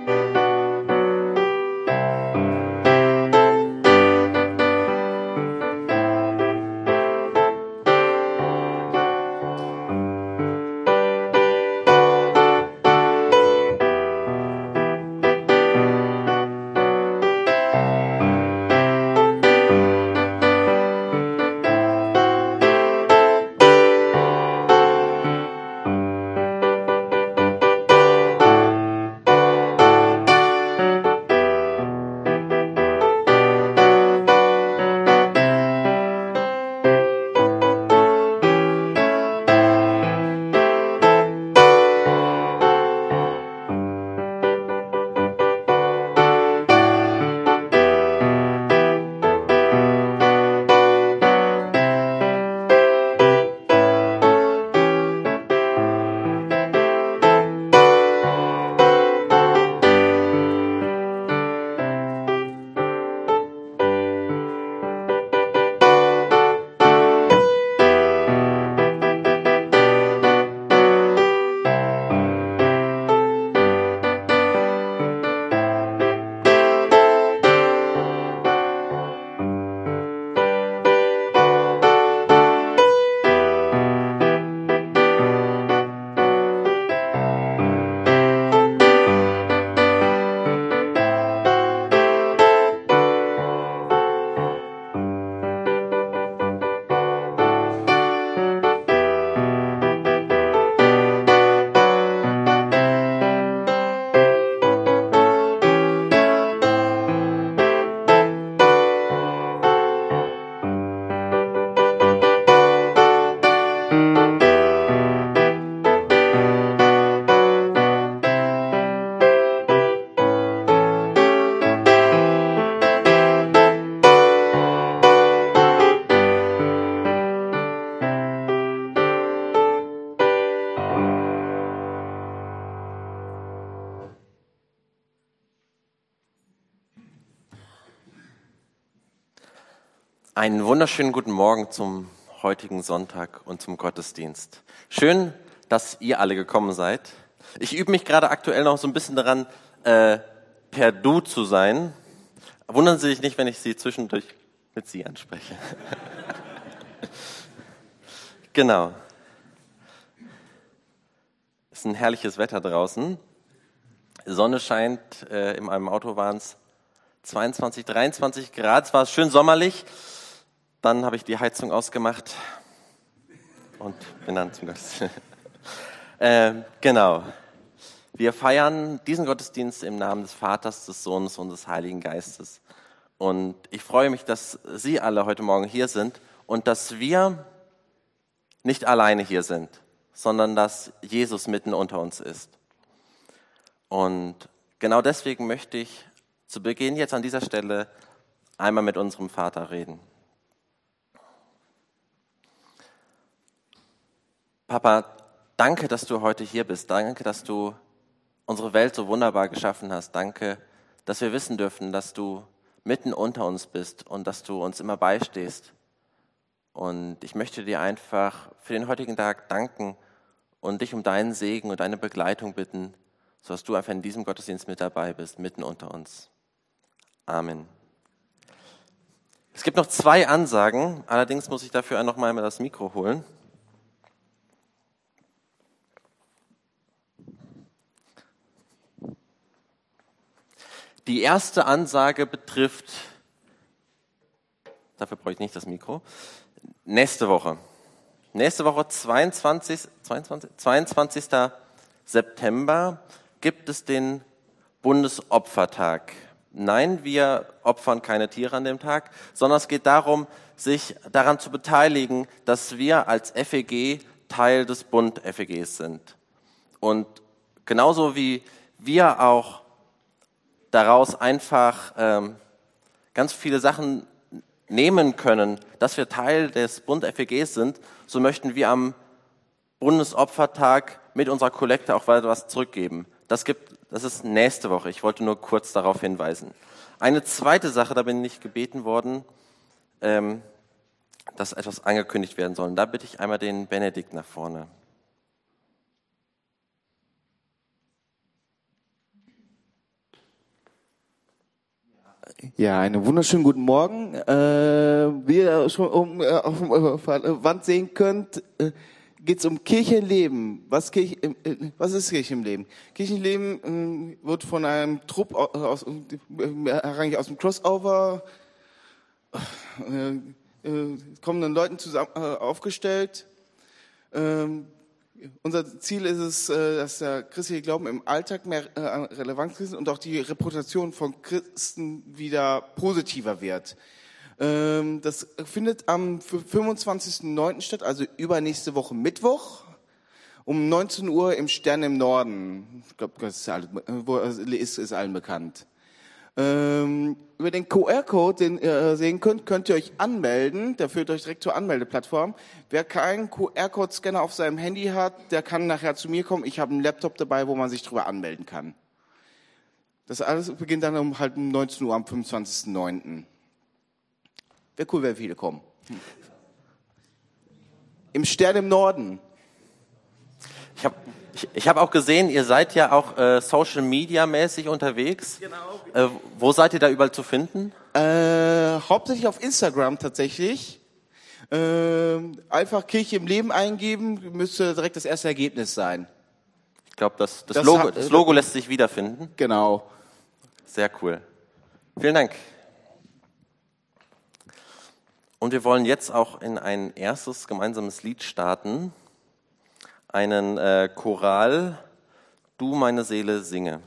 Einen wunderschönen guten Morgen zum heutigen Sonntag und zum Gottesdienst. Schön, dass ihr alle gekommen seid. Ich übe mich gerade aktuell noch so ein bisschen daran, per Du zu sein. Wundern Sie sich nicht, wenn ich Sie zwischendurch mit Sie anspreche. Genau. Es ist ein herrliches Wetter draußen. Die Sonne scheint, in meinem Auto waren es 22, 23 Grad. Es war schön sommerlich. Dann habe ich die Heizung ausgemacht und bin dann zum Gottesdienst. Genau. Wir feiern diesen Gottesdienst im Namen des Vaters, des Sohnes und des Heiligen Geistes. Und ich freue mich, dass Sie alle heute Morgen hier sind und dass wir nicht alleine hier sind, sondern dass Jesus mitten unter uns ist. Und genau deswegen möchte ich zu Beginn jetzt an dieser Stelle einmal mit unserem Vater reden. Papa, danke, dass du heute hier bist. Danke, dass du unsere Welt so wunderbar geschaffen hast. Danke, dass wir wissen dürfen, dass du mitten unter uns bist und dass du uns immer beistehst. Und ich möchte dir einfach für den heutigen Tag danken und dich um deinen Segen und deine Begleitung bitten, sodass du einfach in diesem Gottesdienst mit dabei bist, mitten unter uns. Amen. Es gibt noch 2 Ansagen, allerdings muss ich dafür noch mal das Mikro holen. Die erste Ansage betrifft, dafür brauche ich nicht das Mikro, nächste Woche. Nächste Woche, 22. September, gibt es den Bundesopfertag. Nein, wir opfern keine Tiere an dem Tag, sondern es geht darum, sich daran zu beteiligen, dass wir als FEG Teil des Bund FEGs sind. Und genauso wie wir auch daraus einfach ganz viele Sachen nehmen können, dass wir Teil des Bund FEGs sind, so möchten wir am Bundesopfertag mit unserer Kollekte auch weiter was zurückgeben. Das ist nächste Woche. Ich wollte nur kurz darauf hinweisen. Eine zweite Sache, da bin ich gebeten worden, dass etwas angekündigt werden soll. Und da bitte ich einmal den Benedikt nach vorne. Ja, einen wunderschönen guten Morgen. Wie ihr schon auf der Wand sehen könnt, geht es um Kirchenleben. Was ist Kirchenleben? Kirchenleben wird von einem Trupp eigentlich aus dem Crossover kommenden Leuten zusammen aufgestellt. Unser Ziel ist es, dass der christliche Glauben im Alltag mehr an Relevanz kriegt und auch die Reputation von Christen wieder positiver wird. Das findet am 25.09. statt, also übernächste Woche Mittwoch, um 19 Uhr im Stern im Norden. Ich glaube, das ist allen bekannt. Über den QR-Code, den ihr sehen könnt ihr euch anmelden. Der führt euch direkt zur Anmeldeplattform. Wer keinen QR-Code-Scanner auf seinem Handy hat, der kann nachher zu mir kommen. Ich habe einen Laptop dabei, wo man sich drüber anmelden kann. Das alles beginnt dann um 19 Uhr am 25.09. Wäre cool, wenn viele kommen. Im Stern im Norden. Ich hab auch gesehen, ihr seid ja auch Social Media mäßig unterwegs. Genau. Wo seid ihr da überall zu finden? Hauptsächlich auf Instagram tatsächlich. Einfach Kirche im Leben eingeben, müsste direkt das erste Ergebnis sein. Ich glaube, das Logo lässt sich wiederfinden. Genau. Sehr cool. Vielen Dank. Und wir wollen jetzt auch in ein erstes gemeinsames Lied starten. Einen Choral, Du meine Seele singe.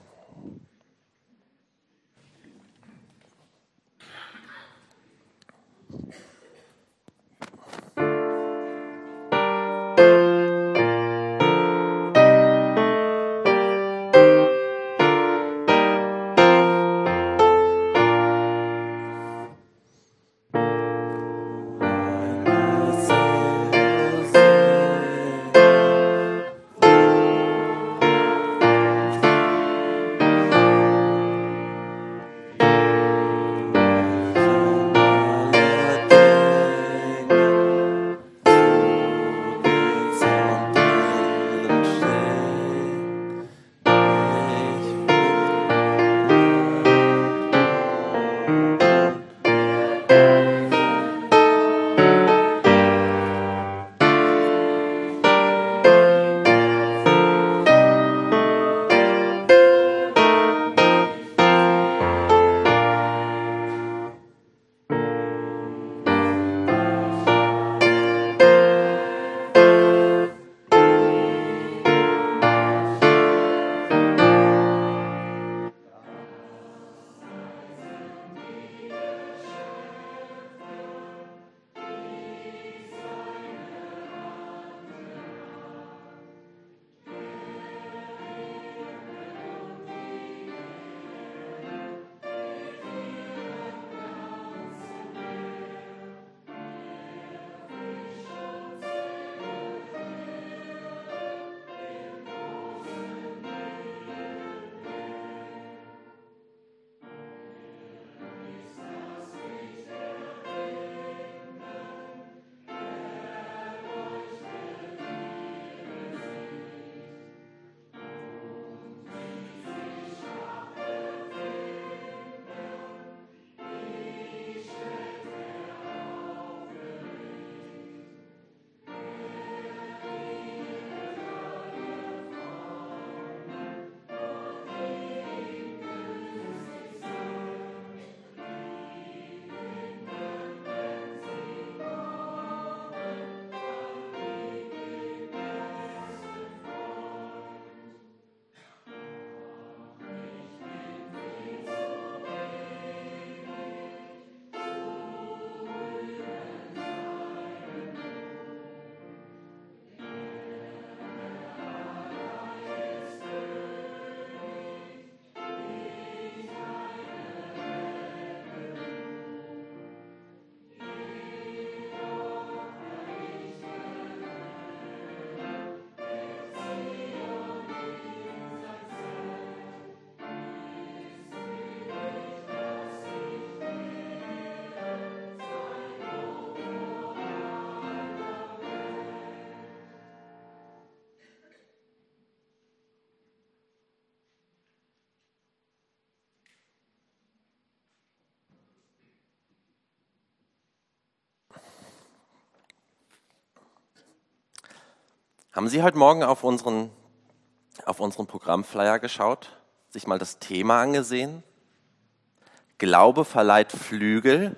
Haben Sie heute Morgen auf unseren Programmflyer geschaut, sich mal das Thema angesehen? Glaube verleiht Flügel.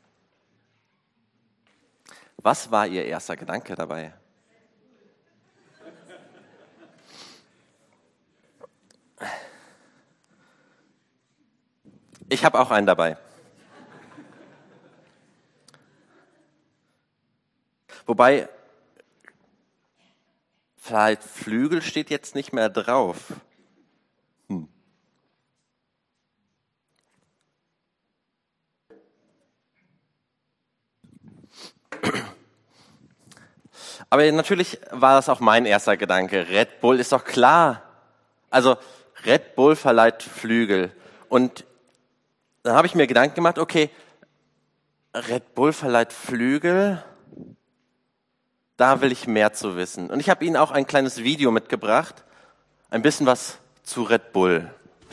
Was war Ihr erster Gedanke dabei? Ich habe auch einen dabei. Wobei, vielleicht Flügel steht jetzt nicht mehr drauf. Aber natürlich war das auch mein erster Gedanke. Red Bull ist doch klar. Also Red Bull verleiht Flügel. Und dann habe ich mir Gedanken gemacht, okay, Red Bull verleiht Flügel, da will ich mehr zu wissen. Und ich habe Ihnen auch ein kleines Video mitgebracht, ein bisschen was zu Red Bull.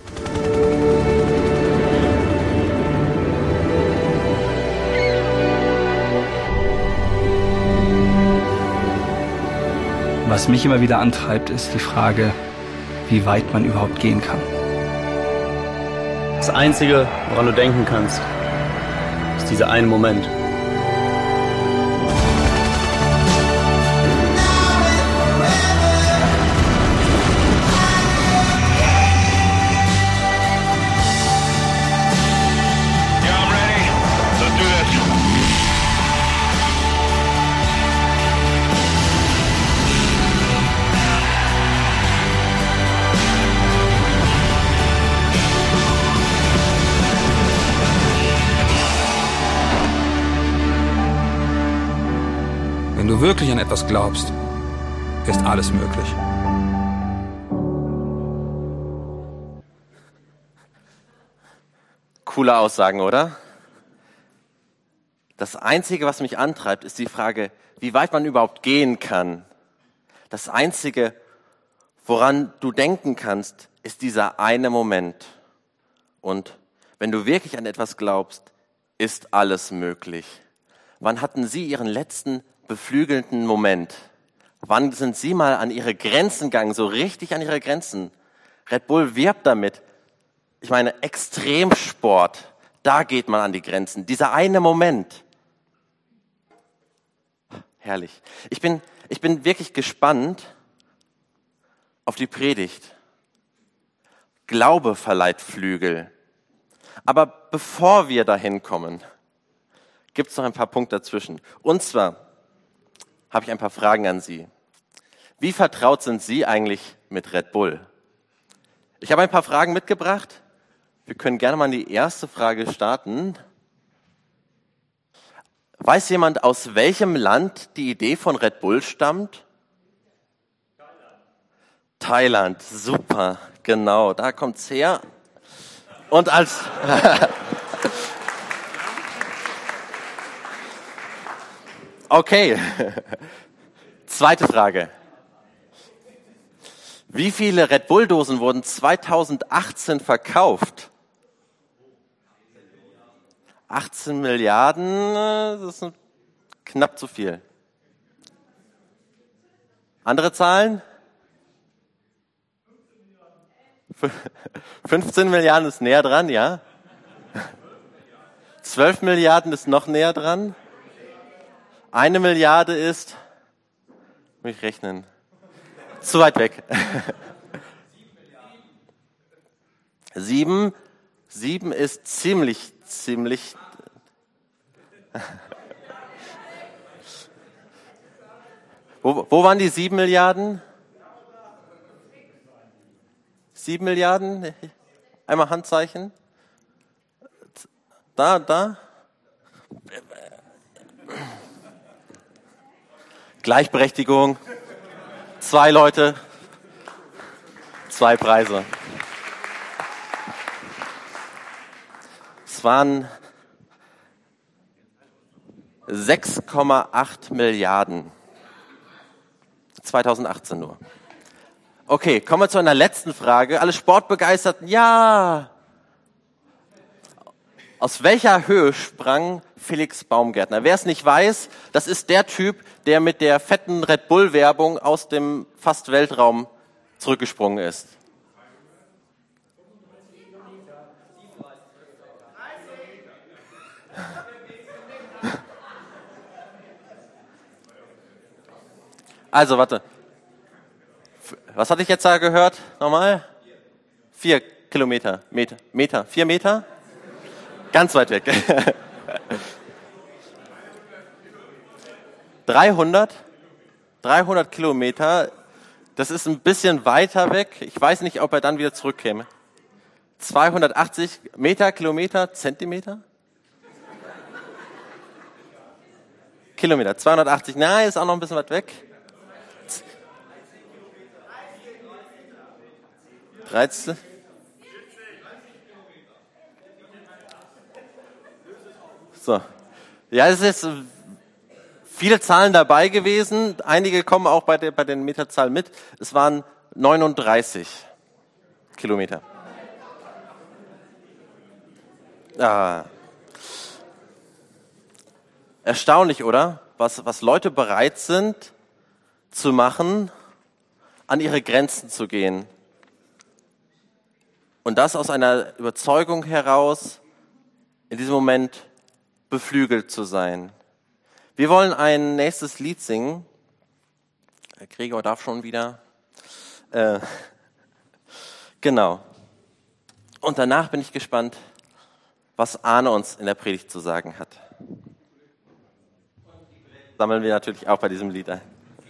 Was mich immer wieder antreibt, ist die Frage, wie weit man überhaupt gehen kann. Das Einzige, woran du denken kannst, ist dieser eine Moment. Wenn du wirklich an etwas glaubst, ist alles möglich. Coole Aussagen, oder? Das Einzige, was mich antreibt, ist die Frage, wie weit man überhaupt gehen kann. Das Einzige, woran du denken kannst, ist dieser eine Moment. Und wenn du wirklich an etwas glaubst, ist alles möglich. Wann hatten Sie Ihren letzten beflügelnden Moment? Wann sind Sie mal an Ihre Grenzen gegangen, so richtig an Ihre Grenzen? Red Bull wirbt damit. Ich meine, Extremsport, da geht man an die Grenzen. Dieser eine Moment. Herrlich. Ich bin wirklich gespannt auf die Predigt. Glaube verleiht Flügel. Aber bevor wir dahin kommen, gibt es noch ein paar Punkte dazwischen. Und zwar habe ich ein paar Fragen an Sie. Wie vertraut sind Sie eigentlich mit Red Bull? Ich habe ein paar Fragen mitgebracht. Wir können gerne mal die erste Frage starten. Weiß jemand, aus welchem Land die Idee von Red Bull stammt? Thailand, super, genau, da kommt's her. Und als okay, zweite Frage. Wie viele Red Bull-Dosen wurden 2018 verkauft? 18 Milliarden, das ist knapp zu viel. Andere Zahlen? 15 Milliarden ist näher dran, ja? 12 Milliarden ist noch näher dran. 1 Milliarde ist, muss ich rechnen, zu weit weg. 7 ist ziemlich. Wo waren die 7 Milliarden? 7 Milliarden? Einmal Handzeichen. Da. Gleichberechtigung. 2 Leute, 2 Preise. Es waren 6,8 Milliarden. 2018 nur. Okay, kommen wir zu einer letzten Frage. Alle Sportbegeisterten, ja. Aus welcher Höhe sprang Felix Baumgärtner? Wer es nicht weiß, das ist der Typ, der mit der fetten Red Bull-Werbung aus dem fast Weltraum zurückgesprungen ist. Also, warte. Was hatte ich jetzt da gehört? Nochmal? 4 Kilometer. Meter. 4 Meter? Ganz weit weg. 300 Kilometer. Das ist ein bisschen weiter weg. Ich weiß nicht, ob er dann wieder zurückkäme. 280 Meter, Kilometer, Zentimeter? Kilometer. 280. Nein, ist auch noch ein bisschen weit weg. 13. So. Ja, es ist viele Zahlen dabei gewesen. Einige kommen auch bei den Meterzahlen mit. Es waren 39 Kilometer. Ah. Erstaunlich, oder? Was Leute bereit sind zu machen, an ihre Grenzen zu gehen. Und das aus einer Überzeugung heraus, in diesem Moment beflügelt zu sein. Wir wollen ein nächstes Lied singen. Gregor darf schon wieder. Genau. Und danach bin ich gespannt, was Arne uns in der Predigt zu sagen hat. Sammeln wir natürlich auch bei diesem Lied ein.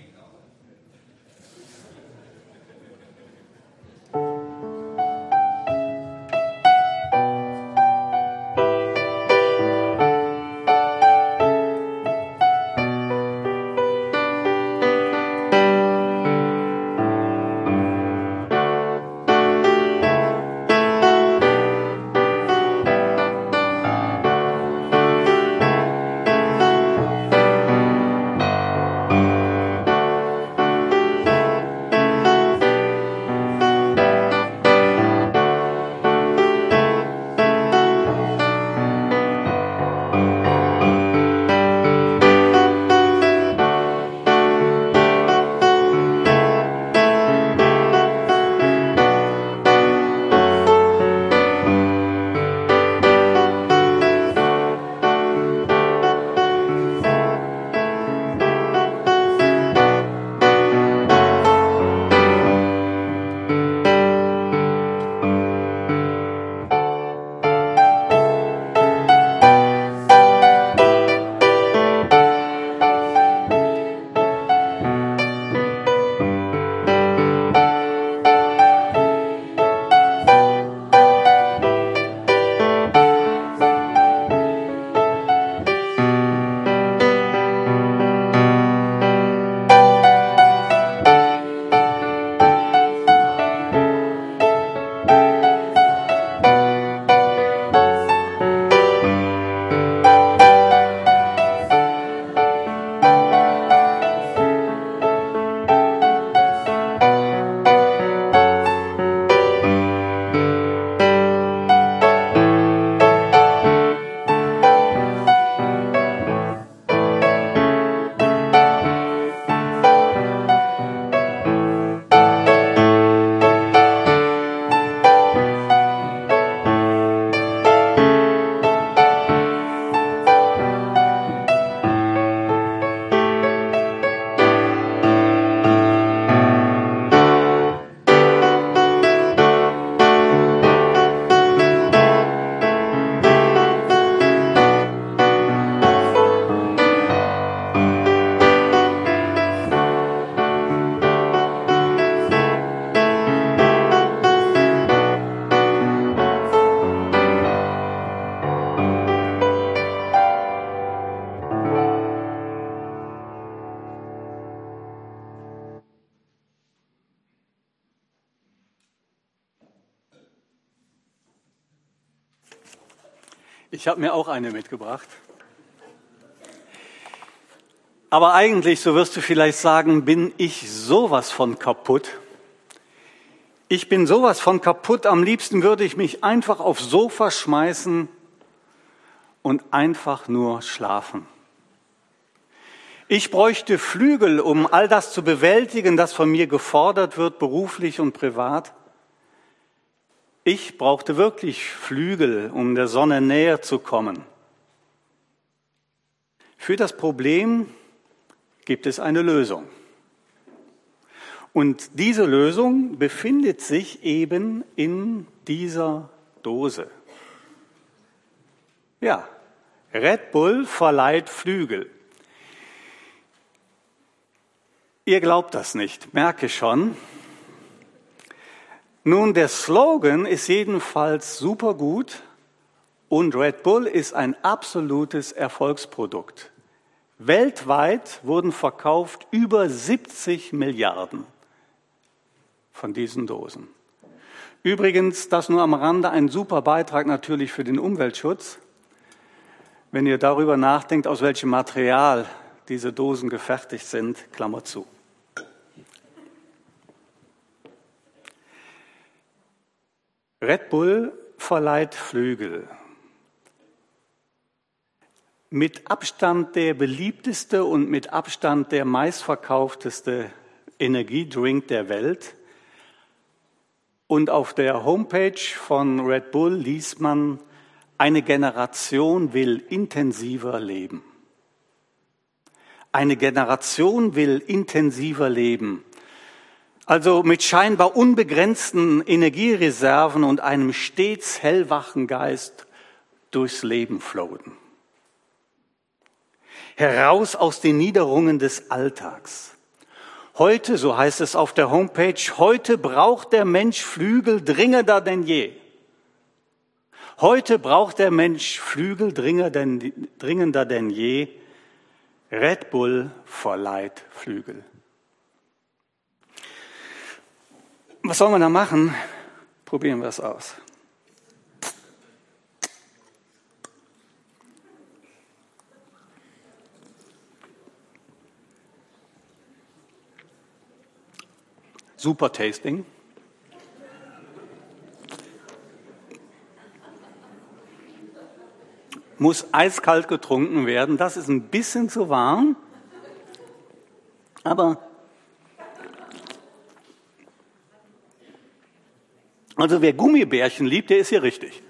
Ich habe mir auch eine mitgebracht. Aber eigentlich, so wirst du vielleicht sagen, bin ich sowas von kaputt. Ich bin sowas von kaputt. Am liebsten würde ich mich einfach aufs Sofa schmeißen und einfach nur schlafen. Ich bräuchte Flügel, um all das zu bewältigen, das von mir gefordert wird, beruflich und privat. Ich brauchte wirklich Flügel, um der Sonne näher zu kommen. Für das Problem gibt es eine Lösung. Und diese Lösung befindet sich eben in dieser Dose. Ja, Red Bull verleiht Flügel. Ihr glaubt das nicht, merke schon. Nun, der Slogan ist jedenfalls super gut und Red Bull ist ein absolutes Erfolgsprodukt. Weltweit wurden verkauft über 70 Milliarden von diesen Dosen. Übrigens, das nur am Rande, ein super Beitrag natürlich für den Umweltschutz. Wenn ihr darüber nachdenkt, aus welchem Material diese Dosen gefertigt sind, Klammer zu. Red Bull verleiht Flügel. Mit Abstand der beliebteste und mit Abstand der meistverkaufteste Energiedrink der Welt. Und auf der Homepage von Red Bull liest man, eine Generation will intensiver leben. Eine Generation will intensiver leben. Also mit scheinbar unbegrenzten Energiereserven und einem stets hellwachen Geist durchs Leben floaten. Heraus aus den Niederungen des Alltags. Heute, so heißt es auf der Homepage, heute braucht der Mensch Flügel dringender denn je. Heute braucht der Mensch Flügel dringender denn je. Red Bull verleiht Flügel. Was soll man da machen? Probieren wir es aus. Super Tasting. Muss eiskalt getrunken werden. Das ist ein bisschen zu warm. Aber also wer Gummibärchen liebt, der ist hier richtig.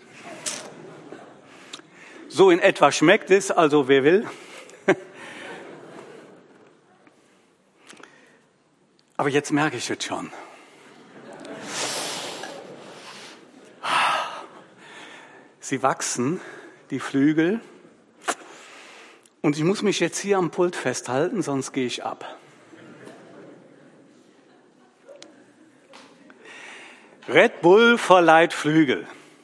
So in etwa schmeckt es, also wer will. Aber jetzt merke ich es schon. Sie wachsen, die Flügel. Und ich muss mich jetzt hier am Pult festhalten, sonst gehe ich ab. Red Bull verleiht Flügel.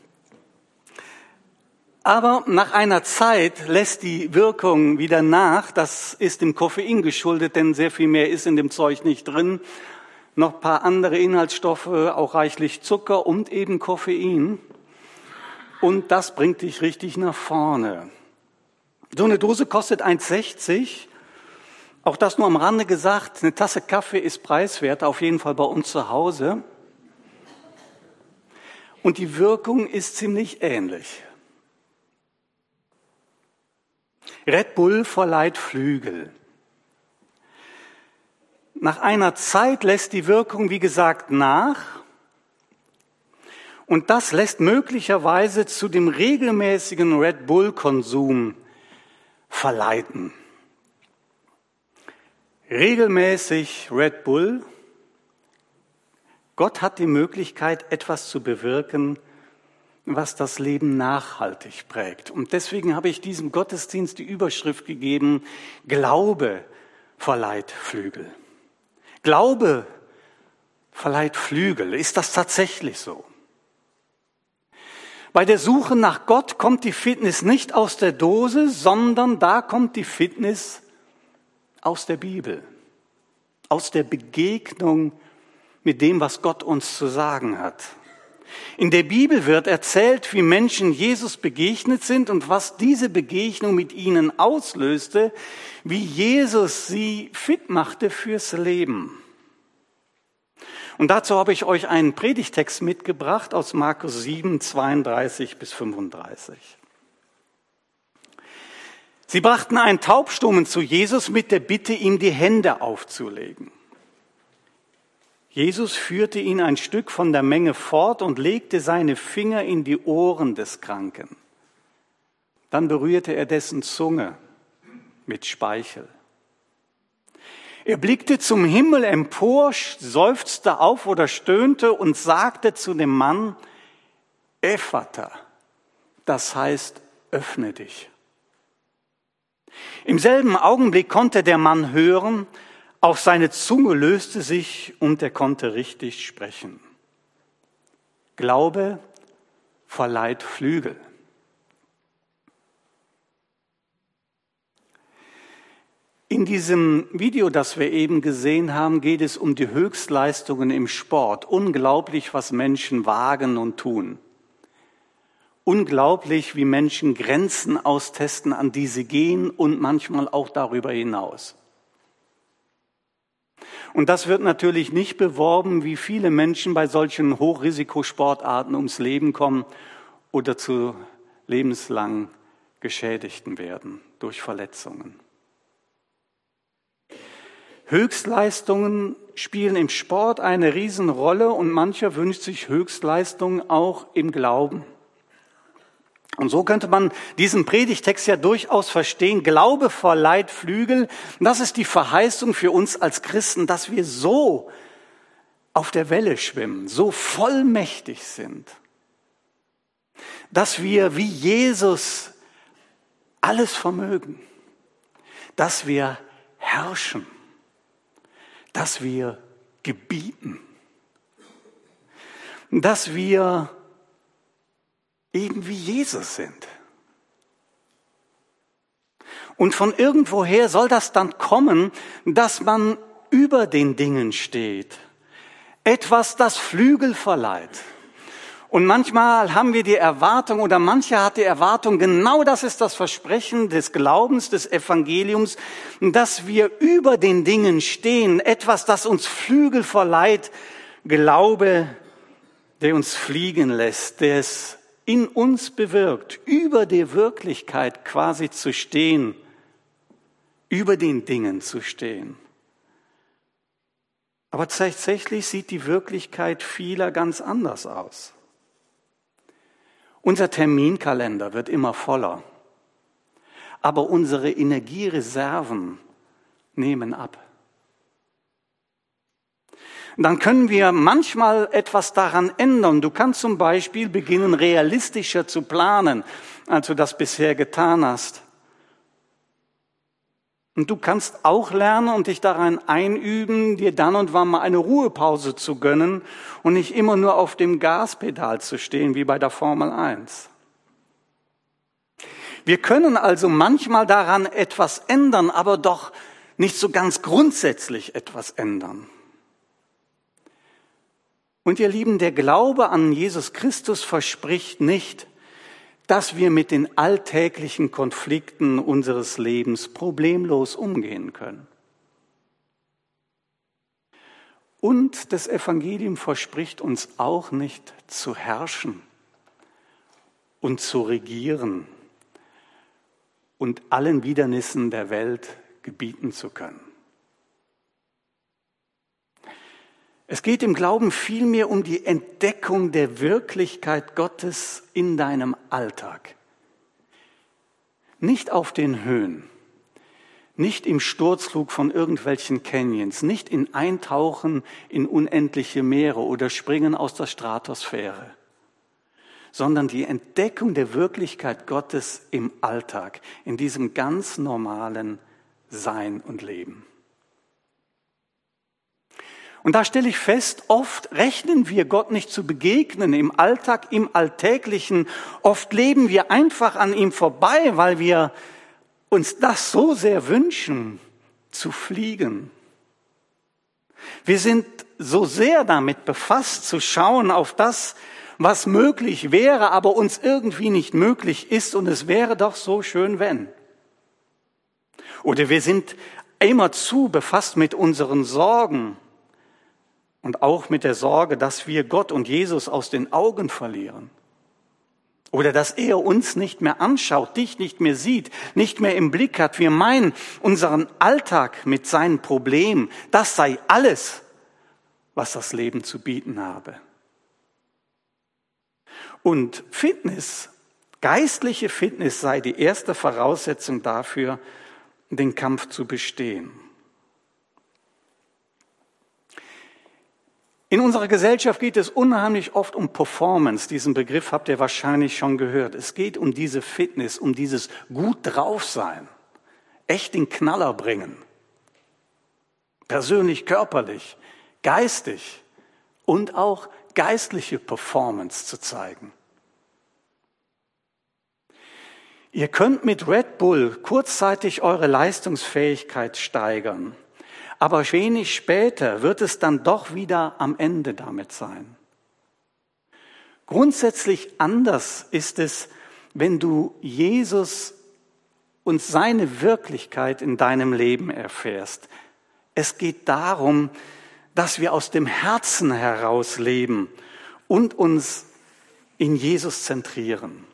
Aber nach einer Zeit lässt die Wirkung wieder nach. Das ist dem Koffein geschuldet, denn sehr viel mehr ist in dem Zeug nicht drin. Noch ein paar andere Inhaltsstoffe, auch reichlich Zucker und eben Koffein. Und das bringt dich richtig nach vorne. So eine Dose kostet 1,60. Auch das nur am Rande gesagt, eine Tasse Kaffee ist preiswert, auf jeden Fall bei uns zu Hause. Und die Wirkung ist ziemlich ähnlich. Red Bull verleiht Flügel. Nach einer Zeit lässt die Wirkung, wie gesagt, nach. Und das lässt möglicherweise zu dem regelmäßigen Red Bull-Konsum verleiten. Regelmäßig Red Bull. Gott hat die Möglichkeit, etwas zu bewirken, was das Leben nachhaltig prägt. Und deswegen habe ich diesem Gottesdienst die Überschrift gegeben, Glaube verleiht Flügel. Glaube verleiht Flügel. Ist das tatsächlich so? Bei der Suche nach Gott kommt die Fitness nicht aus der Dose, sondern da kommt die Fitness aus der Bibel, aus der Begegnung mit dem, was Gott uns zu sagen hat. In der Bibel wird erzählt, wie Menschen Jesus begegnet sind und was diese Begegnung mit ihnen auslöste, wie Jesus sie fit machte fürs Leben. Und dazu habe ich euch einen Predigtext mitgebracht aus Markus 7, 32 bis 35. Sie brachten einen Taubstummen zu Jesus mit der Bitte, ihm die Hände aufzulegen. Jesus führte ihn ein Stück von der Menge fort und legte seine Finger in die Ohren des Kranken. Dann berührte er dessen Zunge mit Speichel. Er blickte zum Himmel empor, seufzte auf oder stöhnte und sagte zu dem Mann, Ephata, das heißt, öffne dich. Im selben Augenblick konnte der Mann hören, auch seine Zunge löste sich und er konnte richtig sprechen. Glaube verleiht Flügel. In diesem Video, das wir eben gesehen haben, geht es um die Höchstleistungen im Sport. Unglaublich, was Menschen wagen und tun. Unglaublich, wie Menschen Grenzen austesten, an die sie gehen und manchmal auch darüber hinaus. Und das wird natürlich nicht beworben, wie viele Menschen bei solchen Hochrisikosportarten ums Leben kommen oder zu lebenslang Geschädigten werden durch Verletzungen. Höchstleistungen spielen im Sport eine Riesenrolle und mancher wünscht sich Höchstleistungen auch im Glauben. Und so könnte man diesen Predigtext ja durchaus verstehen. Glaube verleiht Flügel. Und das ist die Verheißung für uns als Christen, dass wir so auf der Welle schwimmen, so vollmächtig sind, dass wir wie Jesus alles vermögen, dass wir herrschen, dass wir gebieten, dass wir eben wie Jesus sind. Und von irgendwoher soll das dann kommen, dass man über den Dingen steht. Etwas, das Flügel verleiht. Und manchmal haben wir die Erwartung, oder mancher hat die Erwartung, genau das ist das Versprechen des Glaubens, des Evangeliums, dass wir über den Dingen stehen. Etwas, das uns Flügel verleiht. Glaube, der uns fliegen lässt, der es in uns bewirkt, über die Wirklichkeit quasi zu stehen, über den Dingen zu stehen. Aber tatsächlich sieht die Wirklichkeit vieler ganz anders aus. Unser Terminkalender wird immer voller, aber unsere Energiereserven nehmen ab. Dann können wir manchmal etwas daran ändern. Du kannst zum Beispiel beginnen, realistischer zu planen, als du das bisher getan hast. Und du kannst auch lernen und dich daran einüben, dir dann und wann mal eine Ruhepause zu gönnen und nicht immer nur auf dem Gaspedal zu stehen, wie bei der Formel 1. Wir können also manchmal daran etwas ändern, aber doch nicht so ganz grundsätzlich etwas ändern. Und ihr Lieben, der Glaube an Jesus Christus verspricht nicht, dass wir mit den alltäglichen Konflikten unseres Lebens problemlos umgehen können. Und das Evangelium verspricht uns auch nicht zu herrschen und zu regieren und allen Widernissen der Welt gebieten zu können. Es geht im Glauben vielmehr um die Entdeckung der Wirklichkeit Gottes in deinem Alltag. Nicht auf den Höhen, nicht im Sturzflug von irgendwelchen Canyons, nicht in Eintauchen in unendliche Meere oder Springen aus der Stratosphäre, sondern die Entdeckung der Wirklichkeit Gottes im Alltag, in diesem ganz normalen Sein und Leben. Und da stelle ich fest, oft rechnen wir Gott nicht zu begegnen im Alltag, im Alltäglichen. Oft leben wir einfach an ihm vorbei, weil wir uns das so sehr wünschen, zu fliegen. Wir sind so sehr damit befasst, zu schauen auf das, was möglich wäre, aber uns irgendwie nicht möglich ist. Und es wäre doch so schön, wenn. Oder wir sind immerzu befasst mit unseren Sorgen. Und auch mit der Sorge, dass wir Gott und Jesus aus den Augen verlieren. Oder dass er uns nicht mehr anschaut, dich nicht mehr sieht, nicht mehr im Blick hat. Wir meinen, unseren Alltag mit seinen Problemen, das sei alles, was das Leben zu bieten habe. Und Fitness, geistliche Fitness sei die erste Voraussetzung dafür, den Kampf zu bestehen. In unserer Gesellschaft geht es unheimlich oft um Performance. Diesen Begriff habt ihr wahrscheinlich schon gehört. Es geht um diese Fitness, um dieses gut drauf sein, echt den Knaller bringen. Persönlich, körperlich, geistig und auch geistliche Performance zu zeigen. Ihr könnt mit Red Bull kurzzeitig eure Leistungsfähigkeit steigern. Aber wenig später wird es dann doch wieder am Ende damit sein. Grundsätzlich anders ist es, wenn du Jesus und seine Wirklichkeit in deinem Leben erfährst. Es geht darum, dass wir aus dem Herzen heraus leben und uns in Jesus zentrieren.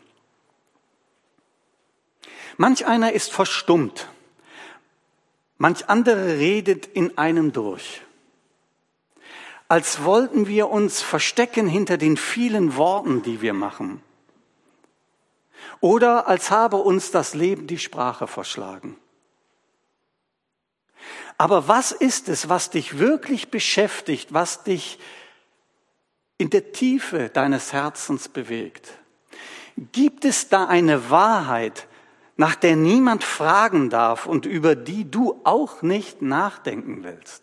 Manch einer ist verstummt. Manch andere redet in einem durch, als wollten wir uns verstecken hinter den vielen Worten, die wir machen. Oder als habe uns das Leben die Sprache verschlagen. Aber was ist es, was dich wirklich beschäftigt, was dich in der Tiefe deines Herzens bewegt? Gibt es da eine Wahrheit, nach der niemand fragen darf und über die du auch nicht nachdenken willst?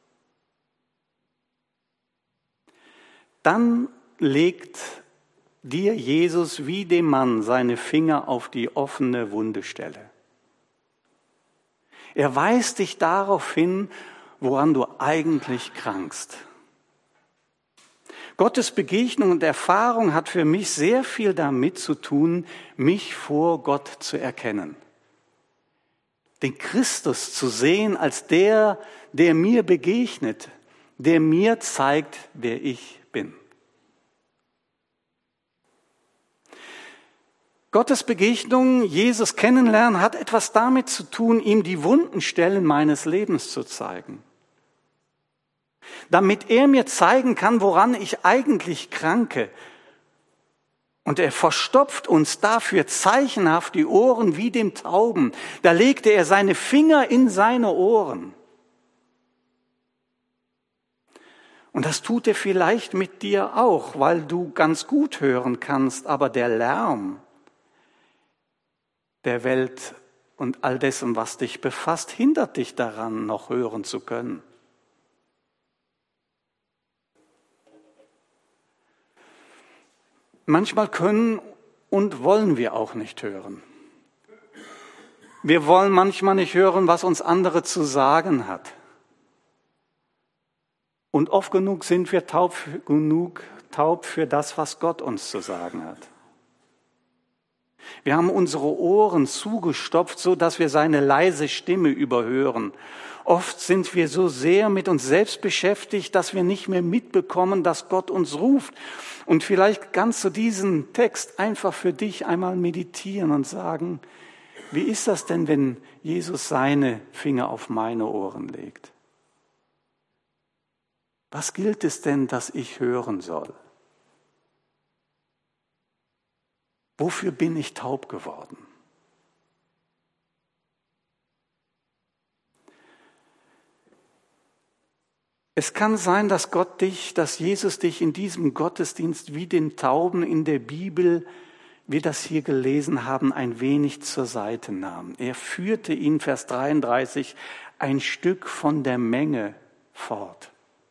Dann legt dir Jesus wie dem Mann seine Finger auf die offene Wundestelle. Er weist dich darauf hin, woran du eigentlich krankst. Gottes Begegnung und Erfahrung hat für mich sehr viel damit zu tun, mich vor Gott zu erkennen. Den Christus zu sehen als der mir begegnet, der mir zeigt, wer ich bin. Gottes Begegnung, Jesus kennenlernen, hat etwas damit zu tun, ihm die wunden Stellen meines Lebens zu zeigen. Damit er mir zeigen kann, woran ich eigentlich kranke. Und er verstopft uns dafür zeichenhaft die Ohren wie dem Tauben. Da legte er seine Finger in seine Ohren. Und das tut er vielleicht mit dir auch, weil du ganz gut hören kannst, aber der Lärm der Welt und all dessen, was dich befasst, hindert dich daran, noch hören zu können. Manchmal können und wollen wir auch nicht hören. Wir wollen manchmal nicht hören, was uns andere zu sagen hat. Und oft genug sind wir taub für das, was Gott uns zu sagen hat. Wir haben unsere Ohren zugestopft, so dass wir seine leise Stimme überhören. Oft sind wir so sehr mit uns selbst beschäftigt, dass wir nicht mehr mitbekommen, dass Gott uns ruft. Und vielleicht kannst du diesen Text einfach für dich einmal meditieren und sagen, wie ist das denn, wenn Jesus seine Finger auf meine Ohren legt? Was gilt es denn, dass ich hören soll? Wofür bin ich taub geworden? Es kann sein, dass Jesus dich in diesem Gottesdienst wie den Tauben in der Bibel, wir das hier gelesen haben, ein wenig zur Seite nahm. Er führte ihn, Vers 33, ein Stück von der Menge fort.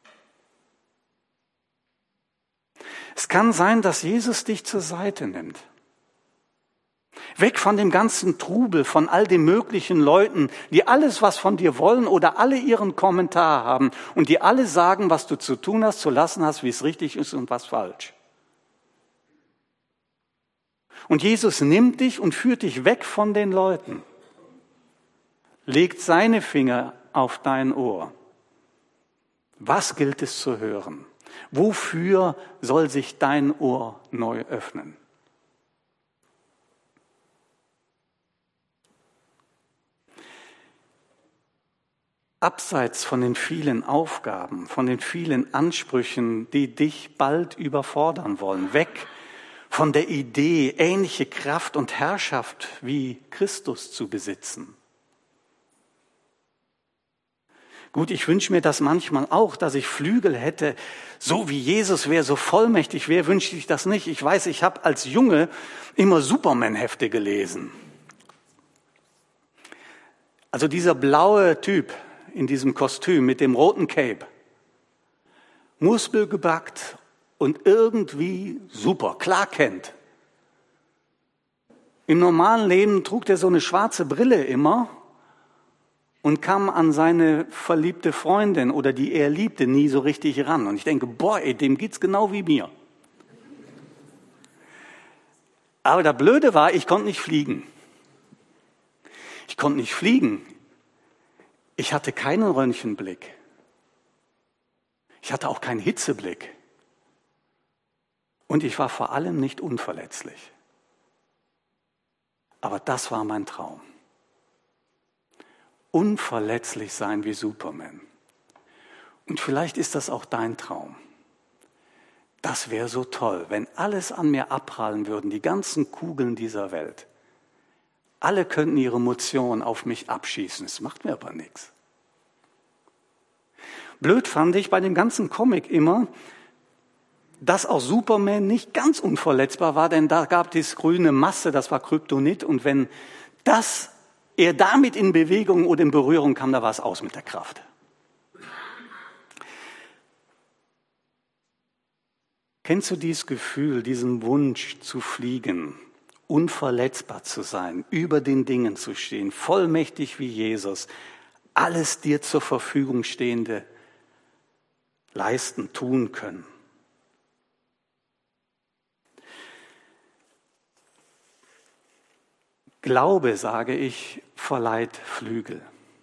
Es kann sein, dass Jesus dich zur Seite nimmt. Weg von dem ganzen Trubel, von all den möglichen Leuten, die alles, was von dir wollen oder alle ihren Kommentar haben und die alle sagen, was du zu tun hast, zu lassen hast, wie es richtig ist und was falsch. Und Jesus nimmt dich und führt dich weg von den Leuten, legt seine Finger auf dein Ohr. Was gilt es zu hören? Wofür soll sich dein Ohr neu öffnen? abseits von den vielen Aufgaben, von den vielen Ansprüchen, die dich bald überfordern wollen, weg von der Idee, ähnliche Kraft und Herrschaft wie Christus zu besitzen. Gut, ich wünsche mir das manchmal auch, dass ich Flügel hätte, so wie Jesus wäre, so vollmächtig wäre, wünsche ich das nicht. Ich weiß, ich habe als Junge immer Superman-Hefte gelesen. Also dieser blaue Typ in diesem Kostüm mit dem roten Cape, muskelgebackt und irgendwie super, Clark Kent. Im normalen Leben trug er so eine schwarze Brille immer und kam an seine verliebte Freundin oder die er liebte nie so richtig ran. Und ich denke, boah, ey, dem geht's genau wie mir. Aber das Blöde war, ich konnte nicht fliegen. Ich konnte nicht fliegen. Ich hatte keinen Röntgenblick. Ich hatte auch keinen Hitzeblick. Und ich war vor allem nicht unverletzlich. Aber das war mein Traum. Unverletzlich sein wie Superman. Und vielleicht ist das auch dein Traum. Das wäre so toll, wenn alles an mir abprallen würden, die ganzen Kugeln dieser Welt. Alle könnten ihre Motion auf mich abschießen, es macht mir aber nichts. Blöd fand ich bei dem ganzen Comic immer, dass auch Superman nicht ganz unverletzbar war, denn da gab es grüne Masse, das war Kryptonit, und wenn er damit in Bewegung oder in Berührung kam, da war es aus mit der Kraft. Kennst du dieses Gefühl, diesen Wunsch zu fliegen, unverletzbar zu sein, über den Dingen zu stehen, vollmächtig wie Jesus, alles dir zur Verfügung Stehende leisten, tun können? Glaube, sage ich, verleiht Flügel.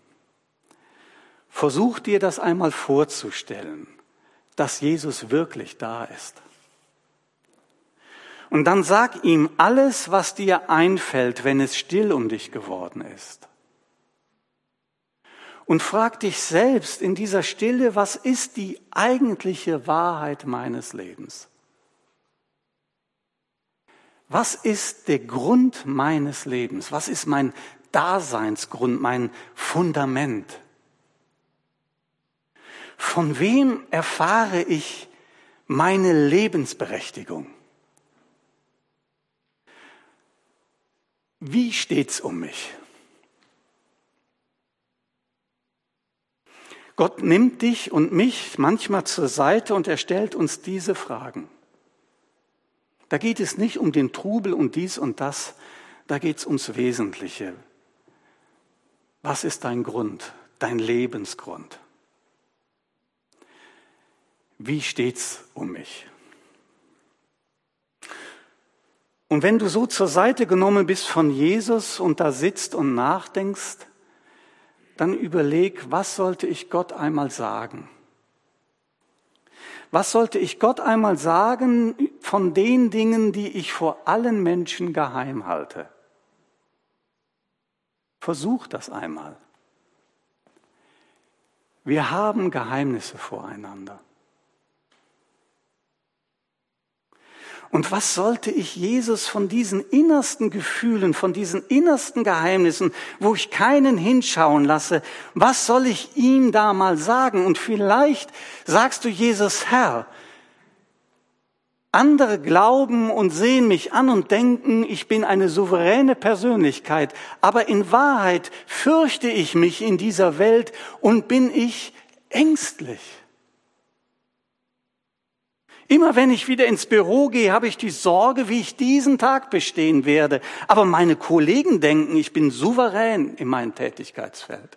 Versuch dir das einmal vorzustellen, dass Jesus wirklich da ist. Und dann sag ihm alles, was dir einfällt, wenn es still um dich geworden ist. Und frag dich selbst in dieser Stille, was ist die eigentliche Wahrheit meines Lebens? Was ist der Grund meines Lebens? Was ist mein Daseinsgrund, mein Fundament? Von wem erfahre ich meine Lebensberechtigung? Wie steht's um mich? Gott nimmt dich und mich manchmal zur Seite und er stellt uns diese Fragen. Da geht es nicht um den Trubel und dies und das, da geht es ums Wesentliche. Was ist dein Grund, dein Lebensgrund? Wie steht's um mich? Und wenn du so zur Seite genommen bist von Jesus und da sitzt und nachdenkst, dann überleg, was sollte ich Gott einmal sagen? Was sollte ich Gott einmal sagen von den Dingen, die ich vor allen Menschen geheim halte? Versuch das einmal. Wir haben Geheimnisse voreinander. Und was sollte ich Jesus von diesen innersten Gefühlen, von diesen innersten Geheimnissen, wo ich keinen hinschauen lasse, was soll ich ihm da mal sagen? Und vielleicht sagst du Jesus, Herr, andere glauben und sehen mich an und denken, ich bin eine souveräne Persönlichkeit, aber in Wahrheit fürchte ich mich in dieser Welt und bin ich ängstlich. Immer wenn ich wieder ins Büro gehe, habe ich die Sorge, wie ich diesen Tag bestehen werde. Aber meine Kollegen denken, ich bin souverän in meinem Tätigkeitsfeld.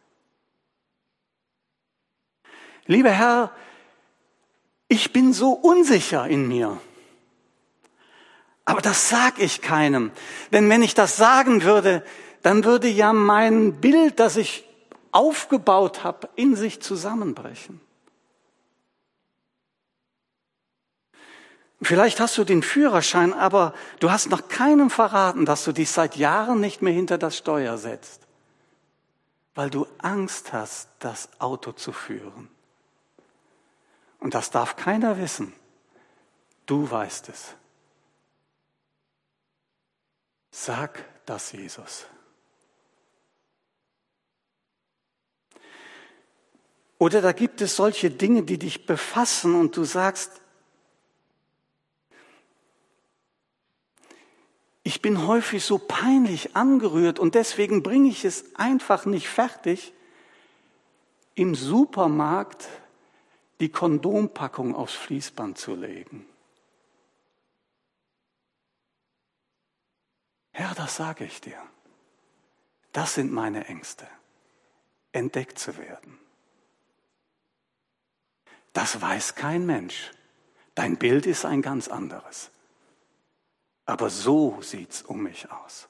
Lieber Herr, ich bin so unsicher in mir. Aber das sage ich keinem. Denn wenn ich das sagen würde, dann würde ja mein Bild, das ich aufgebaut habe, in sich zusammenbrechen. Vielleicht hast du den Führerschein, aber du hast noch keinem verraten, dass du dich seit Jahren nicht mehr hinter das Steuer setzt. weil du Angst hast, das Auto zu führen. Und das darf keiner wissen. Du weißt es. Sag das Jesus. Oder da gibt es solche Dinge, die dich befassen und du sagst, ich bin häufig so peinlich angerührt und deswegen bringe ich es einfach nicht fertig, im Supermarkt die Kondompackung aufs Fließband zu legen. Herr, das sage ich dir. Das sind meine Ängste, entdeckt zu werden. Das weiß kein Mensch. Dein Bild ist ein ganz anderes. Aber so sieht's um mich aus.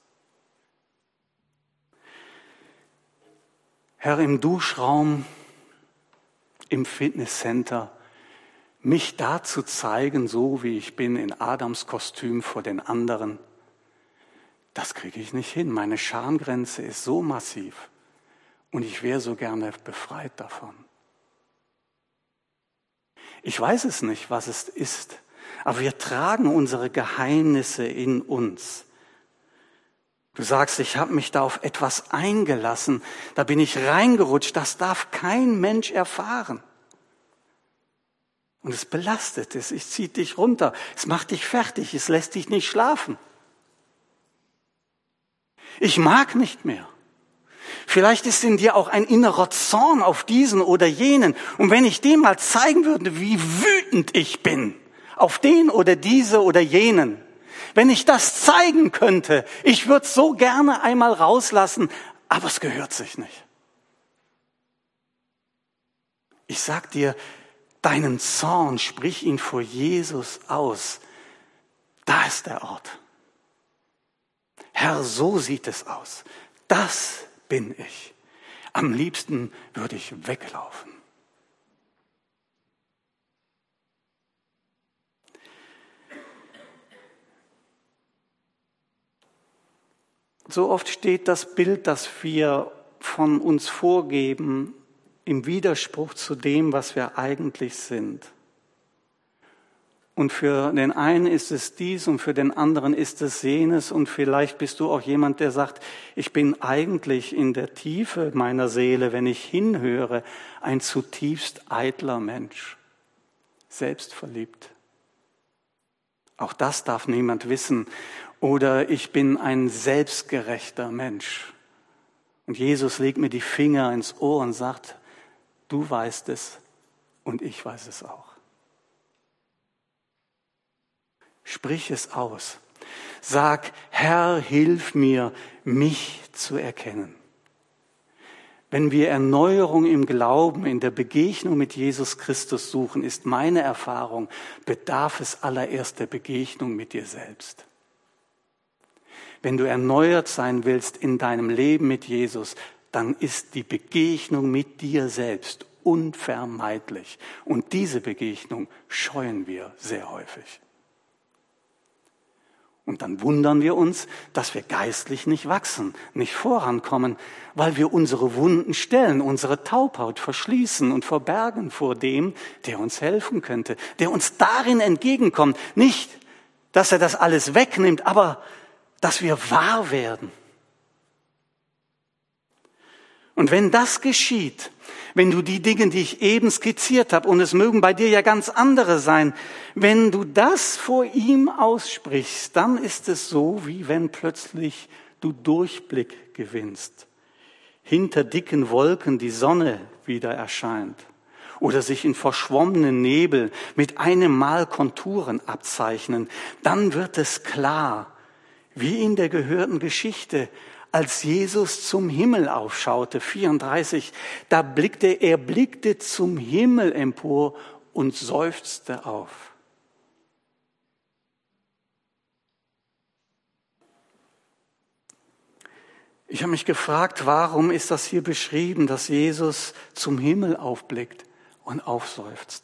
Herr, im Duschraum, im Fitnesscenter, mich da zu zeigen, so wie ich bin, in Adams Kostüm vor den anderen, das kriege ich nicht hin. Meine Schamgrenze ist so massiv und ich wäre so gerne befreit davon. Ich weiß es nicht, was es ist, aber wir tragen unsere Geheimnisse in uns. Du sagst, ich habe mich da auf etwas eingelassen, da bin ich reingerutscht, das darf kein Mensch erfahren. Und es belastet es zieht dich runter, es macht dich fertig, es lässt dich nicht schlafen. Ich mag nicht mehr. Vielleicht ist in dir auch ein innerer Zorn auf diesen oder jenen. Und wenn ich dem mal zeigen würde, wie wütend ich bin, auf den oder diese oder jenen, wenn ich das zeigen könnte, ich würde es so gerne einmal rauslassen, aber es gehört sich nicht. Ich sag dir, deinen Zorn, sprich ihn vor Jesus aus. Da ist der Ort. Herr, so sieht es aus. Das bin ich. Am liebsten würde ich weglaufen. So oft steht das Bild, das wir von uns vorgeben, im Widerspruch zu dem, was wir eigentlich sind. Und für den einen ist es dies und für den anderen ist es jenes. Und vielleicht bist du auch jemand, der sagt, ich bin eigentlich in der Tiefe meiner Seele, wenn ich hinhöre, ein zutiefst eitler Mensch, selbstverliebt. Auch das darf niemand wissen. Oder ich bin ein selbstgerechter Mensch. Und Jesus legt mir die Finger ins Ohr und sagt, du weißt es und ich weiß es auch. Sprich es aus. Sag, Herr, hilf mir, mich zu erkennen. Wenn wir Erneuerung im Glauben, in der Begegnung mit Jesus Christus suchen, ist meine Erfahrung, bedarf es allererst der Begegnung mit dir selbst. Wenn du erneuert sein willst in deinem Leben mit Jesus, dann ist die Begegnung mit dir selbst unvermeidlich. Und diese Begegnung scheuen wir sehr häufig. Und dann wundern wir uns, dass wir geistlich nicht wachsen, nicht vorankommen, weil wir unsere Wunden stellen, unsere Taubhaut verschließen und verbergen vor dem, der uns helfen könnte, der uns darin entgegenkommt. Nicht, dass er das alles wegnimmt, aber dass wir wahr werden. Und wenn das geschieht, wenn du die Dinge, die ich eben skizziert habe, und es mögen bei dir ja ganz andere sein, wenn du das vor ihm aussprichst, dann ist es so, wie wenn plötzlich du Durchblick gewinnst. Hinter dicken Wolken die Sonne wieder erscheint oder sich in verschwommenen Nebel mit einem Mal Konturen abzeichnen, dann wird es klar, wie in der gehörten Geschichte, als Jesus zum Himmel aufschaute, 34, da blickte zum Himmel empor und seufzte auf. Ich habe mich gefragt, warum ist das hier beschrieben, dass Jesus zum Himmel aufblickt und aufseufzt?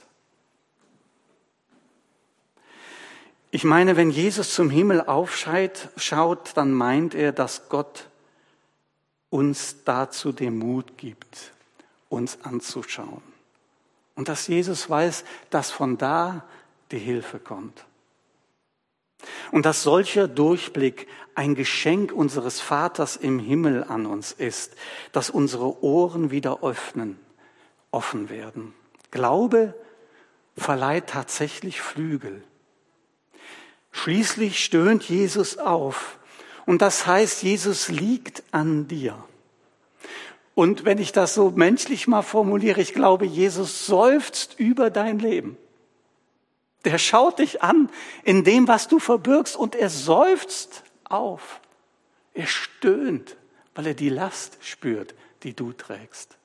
Ich meine, wenn Jesus zum Himmel aufschaut, dann meint er, dass Gott uns dazu den Mut gibt, uns anzuschauen. Und dass Jesus weiß, dass von da die Hilfe kommt. Und dass solcher Durchblick ein Geschenk unseres Vaters im Himmel an uns ist, dass unsere Ohren wieder offen werden. Glaube verleiht tatsächlich Flügel. Schließlich stöhnt Jesus auf. Und das heißt, Jesus liegt an dir. Und wenn ich das so menschlich mal formuliere, ich glaube, Jesus seufzt über dein Leben. Der schaut dich an in dem, was du verbirgst, und er seufzt auf. Er stöhnt, weil er die Last spürt, die du trägst.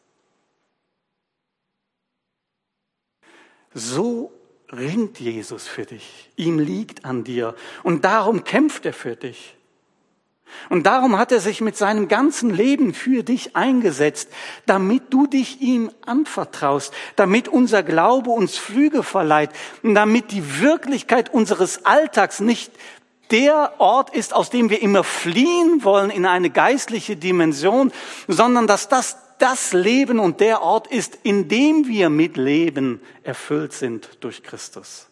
So ringt Jesus für dich. Ihm liegt an dir. Und darum kämpft er für dich. Und darum hat er sich mit seinem ganzen Leben für dich eingesetzt, damit du dich ihm anvertraust, damit unser Glaube uns Flügel verleiht und damit die Wirklichkeit unseres Alltags nicht der Ort ist, aus dem wir immer fliehen wollen in eine geistliche Dimension, sondern dass das Leben und der Ort ist, in dem wir mit Leben erfüllt sind durch Christus.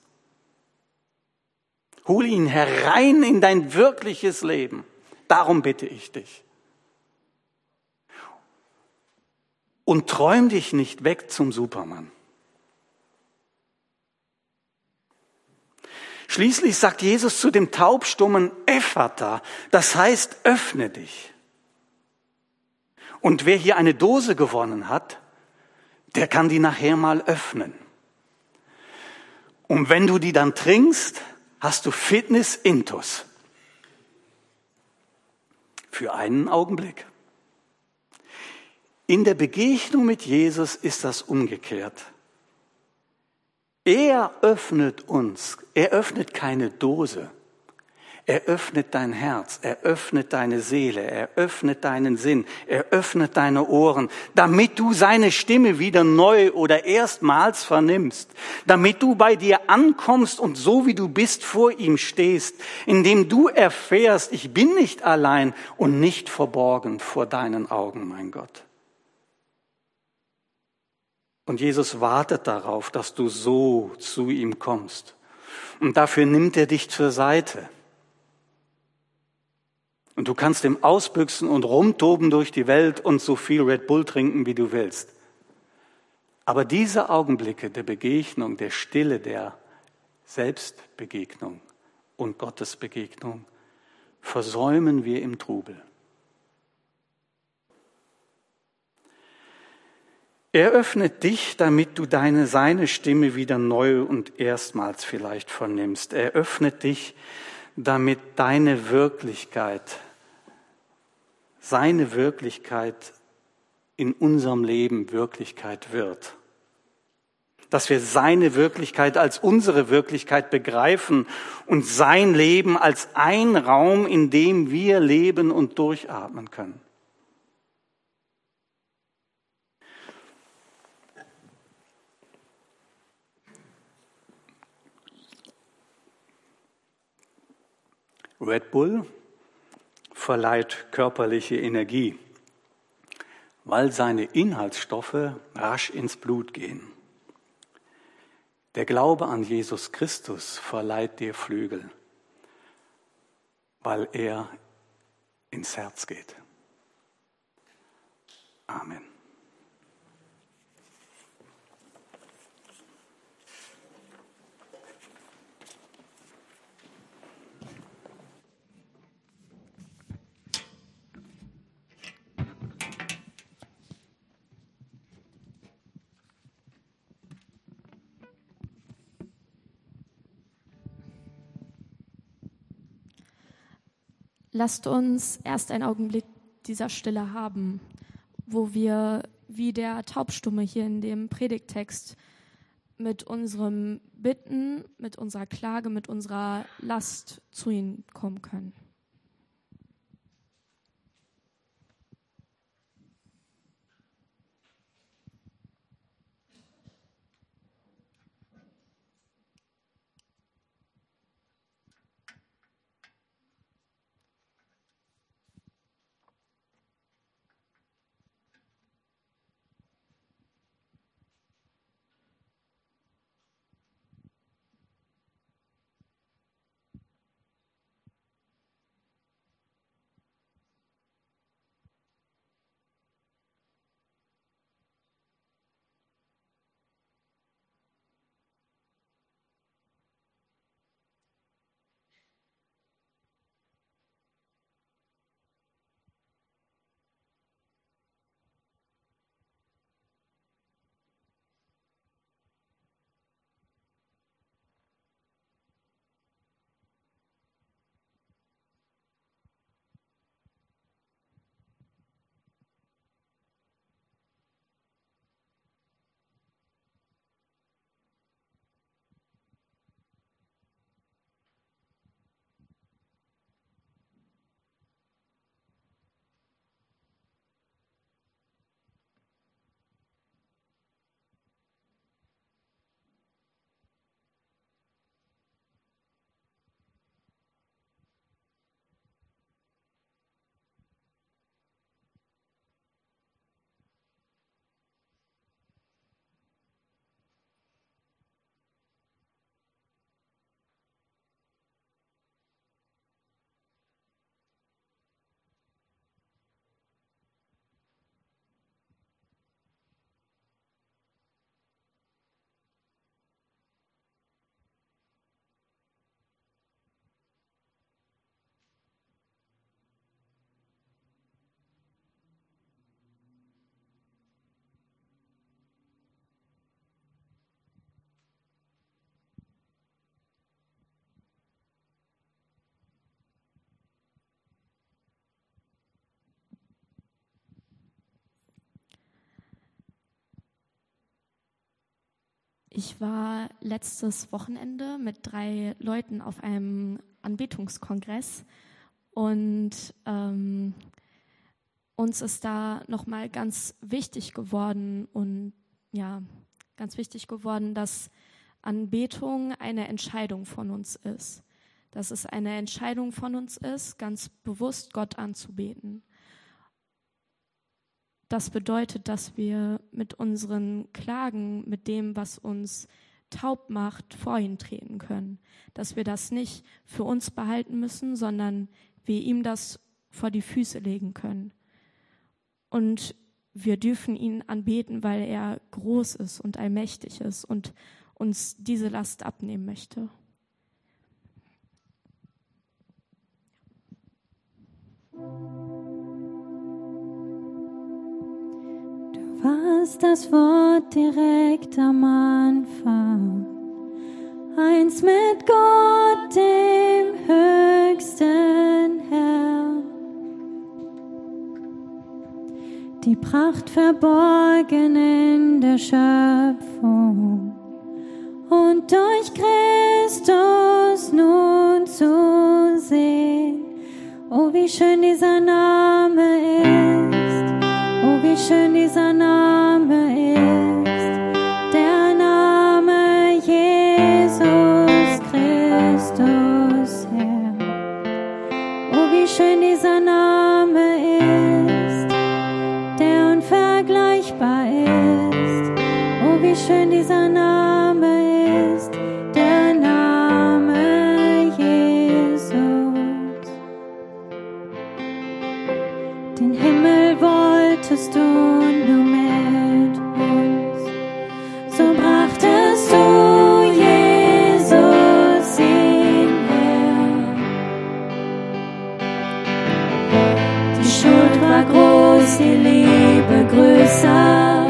Hol ihn herein in dein wirkliches Leben. Darum bitte ich dich. Und träum dich nicht weg zum Supermann. Schließlich sagt Jesus zu dem Taubstummen Ephata, das heißt, öffne dich. Und wer hier eine Dose gewonnen hat, der kann die nachher mal öffnen. Und wenn du die dann trinkst, hast du Fitness intus. Für einen Augenblick. In der Begegnung mit Jesus ist das umgekehrt. Er öffnet uns. Er öffnet keine Dose. Er öffnet dein Herz, er öffnet deine Seele, er öffnet deinen Sinn, er öffnet deine Ohren, damit du seine Stimme wieder neu oder erstmals vernimmst, damit du bei dir ankommst und so wie du bist vor ihm stehst, indem du erfährst, ich bin nicht allein und nicht verborgen vor deinen Augen, mein Gott. Und Jesus wartet darauf, dass du so zu ihm kommst. Und dafür nimmt er dich zur Seite. Und du kannst ihm ausbüchsen und rumtoben durch die Welt und so viel Red Bull trinken, wie du willst. Aber diese Augenblicke der Begegnung, der Stille, der Selbstbegegnung und Gottesbegegnung versäumen wir im Trubel. Er öffnet dich, damit du seine Stimme wieder neu und erstmals vielleicht vernimmst. Er öffnet dich, damit deine Wirklichkeit, seine Wirklichkeit in unserem Leben Wirklichkeit wird. Dass wir seine Wirklichkeit als unsere Wirklichkeit begreifen und sein Leben als ein Raum, in dem wir leben und durchatmen können. Red Bull verleiht körperliche Energie, weil seine Inhaltsstoffe rasch ins Blut gehen. Der Glaube an Jesus Christus verleiht dir Flügel, weil er ins Herz geht. Amen. Lasst uns erst einen Augenblick dieser Stille haben, wo wir wie der Taubstumme hier in dem Predigttext mit unserem Bitten, mit unserer Klage, mit unserer Last zu ihm kommen können. Ich war letztes Wochenende mit 3 Leuten auf einem Anbetungskongress und uns ist da nochmal ganz wichtig geworden dass Anbetung eine Entscheidung von uns ist. Dass es eine Entscheidung von uns ist, ganz bewusst Gott anzubeten. Das bedeutet, dass wir mit unseren Klagen, mit dem, was uns taub macht, vor ihn treten können. Dass wir das nicht für uns behalten müssen, sondern wir ihm das vor die Füße legen können. Und wir dürfen ihn anbeten, weil er groß ist und allmächtig ist und uns diese Last abnehmen möchte. Du warst das Wort direkt am Anfang, eins mit Gott, dem höchsten Herrn. Die Pracht verborgen in der Schöpfung und durch Christus nun zu sehen. Oh, wie schön dieser Name ist, oh, wie schön dieser Name ist, der Name Jesus Christus, Herr. Oh, wie schön dieser Name ist, der unvergleichbar ist. Oh, wie schön dieser Name ist, der Name Jesus. Den Himmel wolltest du nur mit uns, so brachtest du Jesus hierher. Die Schuld war groß, die Liebe größer,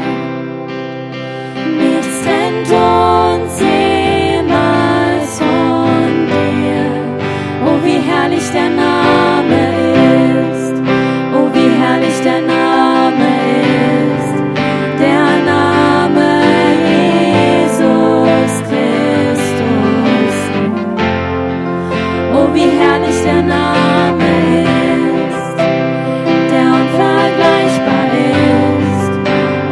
nichts trennt uns jemals von dir. Oh, wie herrlich der Name ist, oh, wie herrlich der Name ist, der Name Jesus Christus. Oh, wie herrlich der Name ist, der unvergleichbar ist.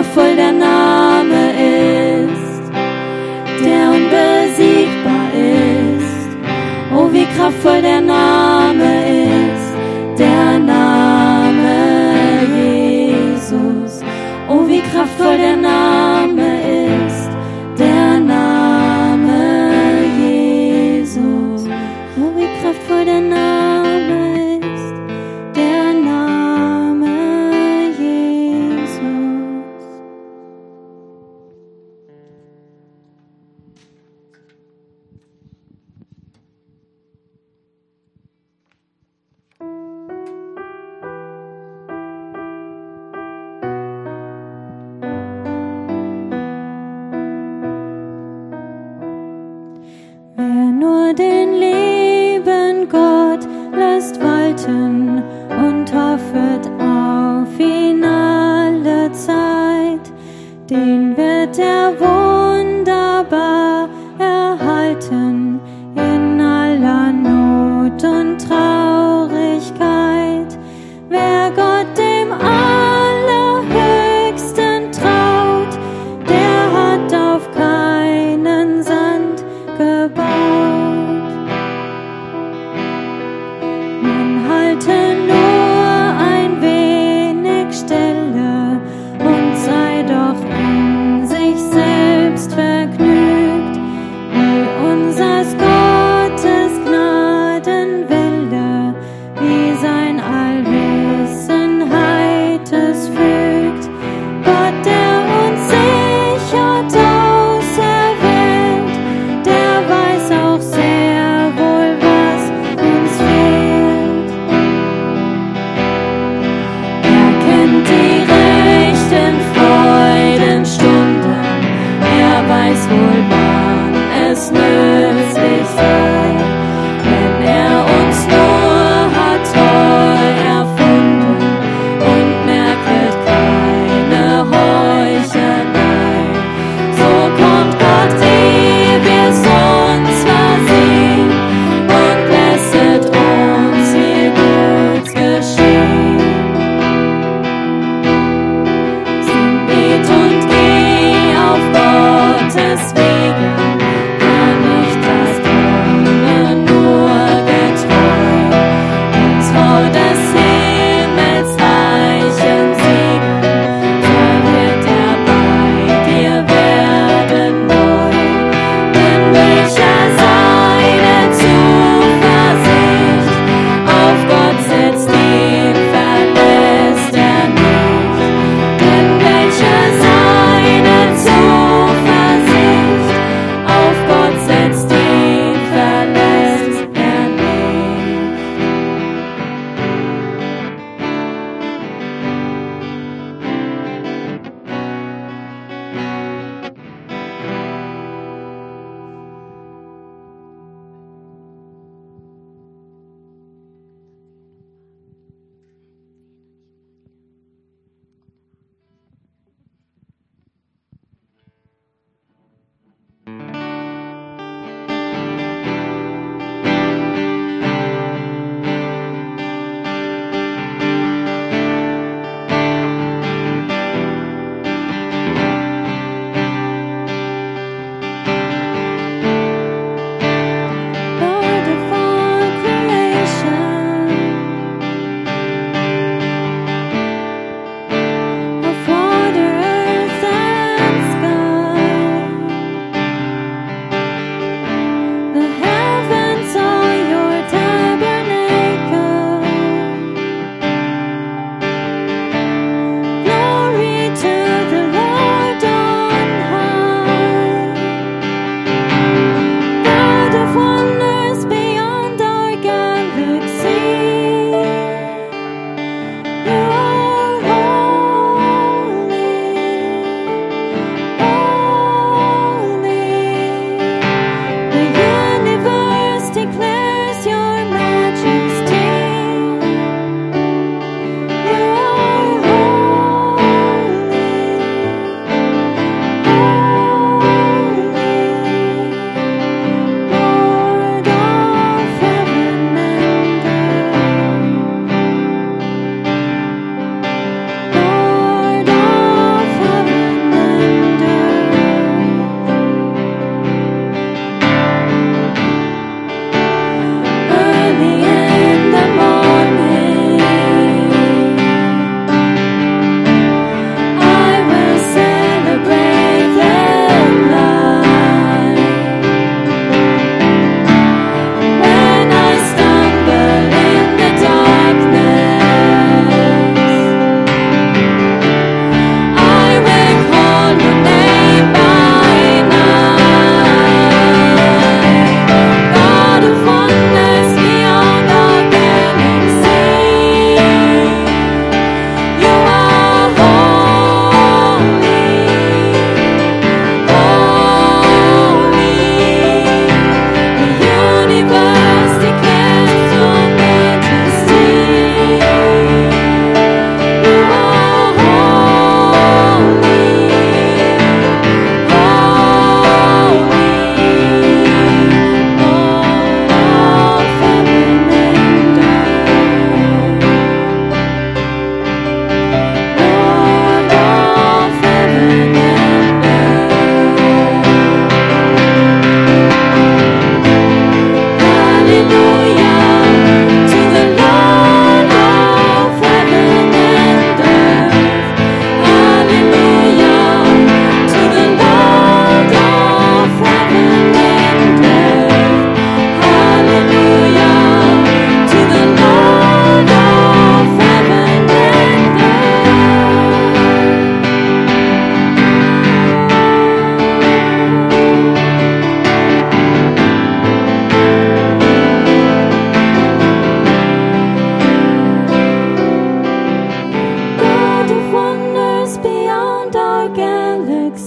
kraftvoll der Name ist, der unbesiegbar ist. Oh, wie kraftvoll der Name ist, der Name Jesus. Oh, wie kraftvoll der Name ist, der Name Jesus. Oh, wie kraftvoll der Name ist, der Name Jesus. Wer nur den lieben Gott lässt walten und hoffet auf ihn alle Zeit, den wird er wunderbar erhalten in aller Not und Traurigkeit. Wer Gott dem Allerhöchsten traut, der hat auf keinen Sand gebaut. Man halte nur ein wenig Stille und sei doch in sich selbst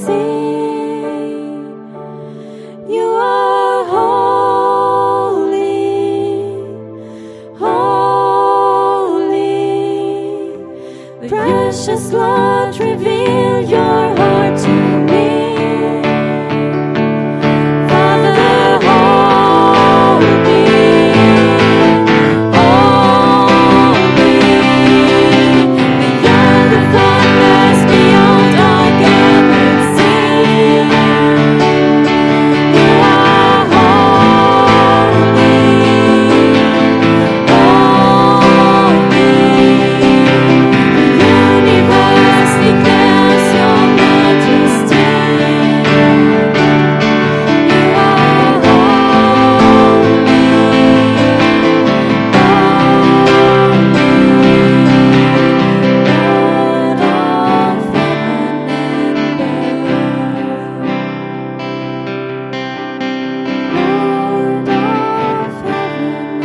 sing. You are holy, holy. Precious Lord, reveal your heart to me. Father, hold me, beyond the thunders, beyond our galaxy. You are holy, holy. The universe declares your majesty. You are holy, Lord of heaven and earth. Lord of heaven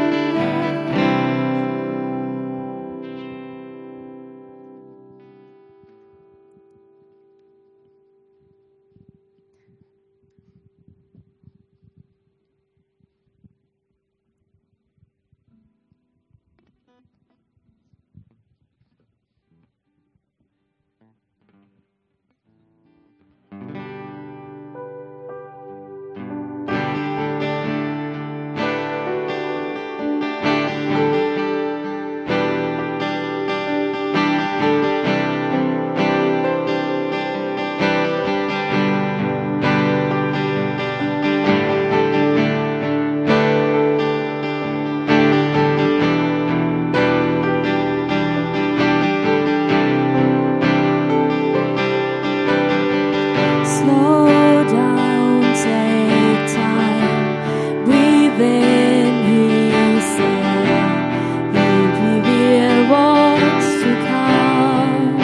Slow down, take time, breathe in, He said. He'll reveal what's to come.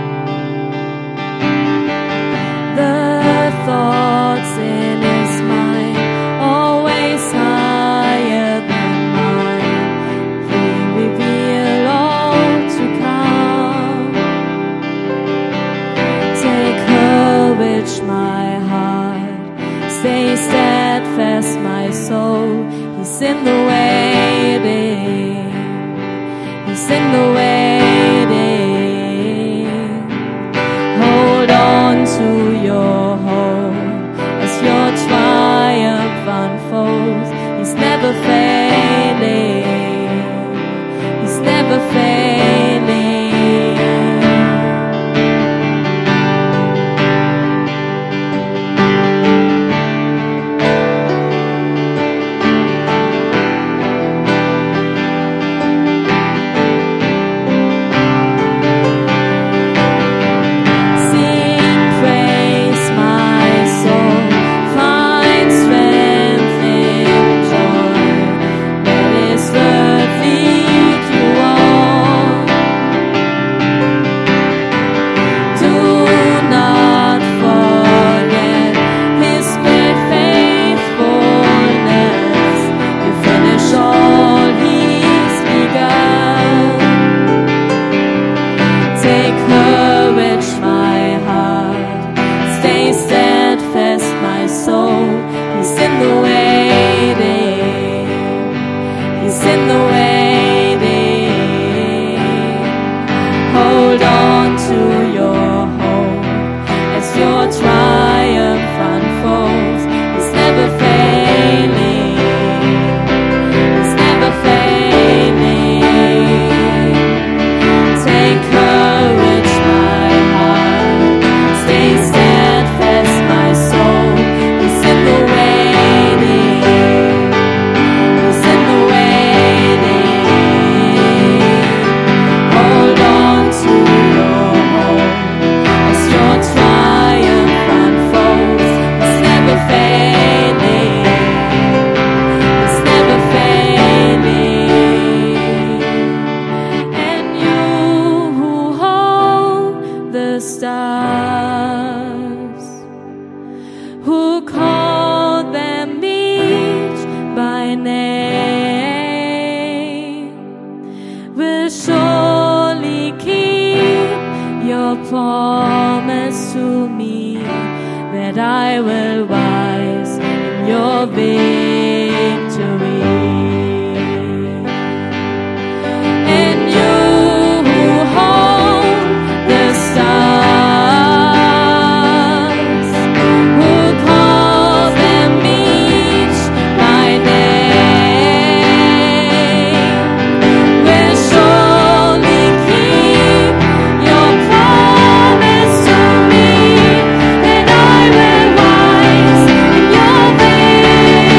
The thoughts in His mind, always higher than mine. He'll reveal all to come. Take courage, my heart. Stay steadfast, my soul. He's in the waiting. He's in the waiting. Hold on to your hope as your triumph unfolds. He's never failing. He's never failing. Sing praise, my soul. Find strength in joy. Let His word lead you on. Do not forget His great faithfulness. You finish all He's begun. Take courage, my heart. Stay steadfast, my soul. He's in the waiting. He's in the waiting. Hold on to your hope as your triumph unfolds. He's never failing. He's never failing. Take courage, my heart. Stay steadfast, my soul. He's in the waiting. He's in the waiting. Hold on to your hope as your triumph unfolds. He's never failing. He's never failing. And you who hold the stars, who call them each by name, will surely keep your promise to me. that I will rise in your victory. And you who hold the stars, who call them each by name, will surely keep your promise to me, that I will rise in your victory.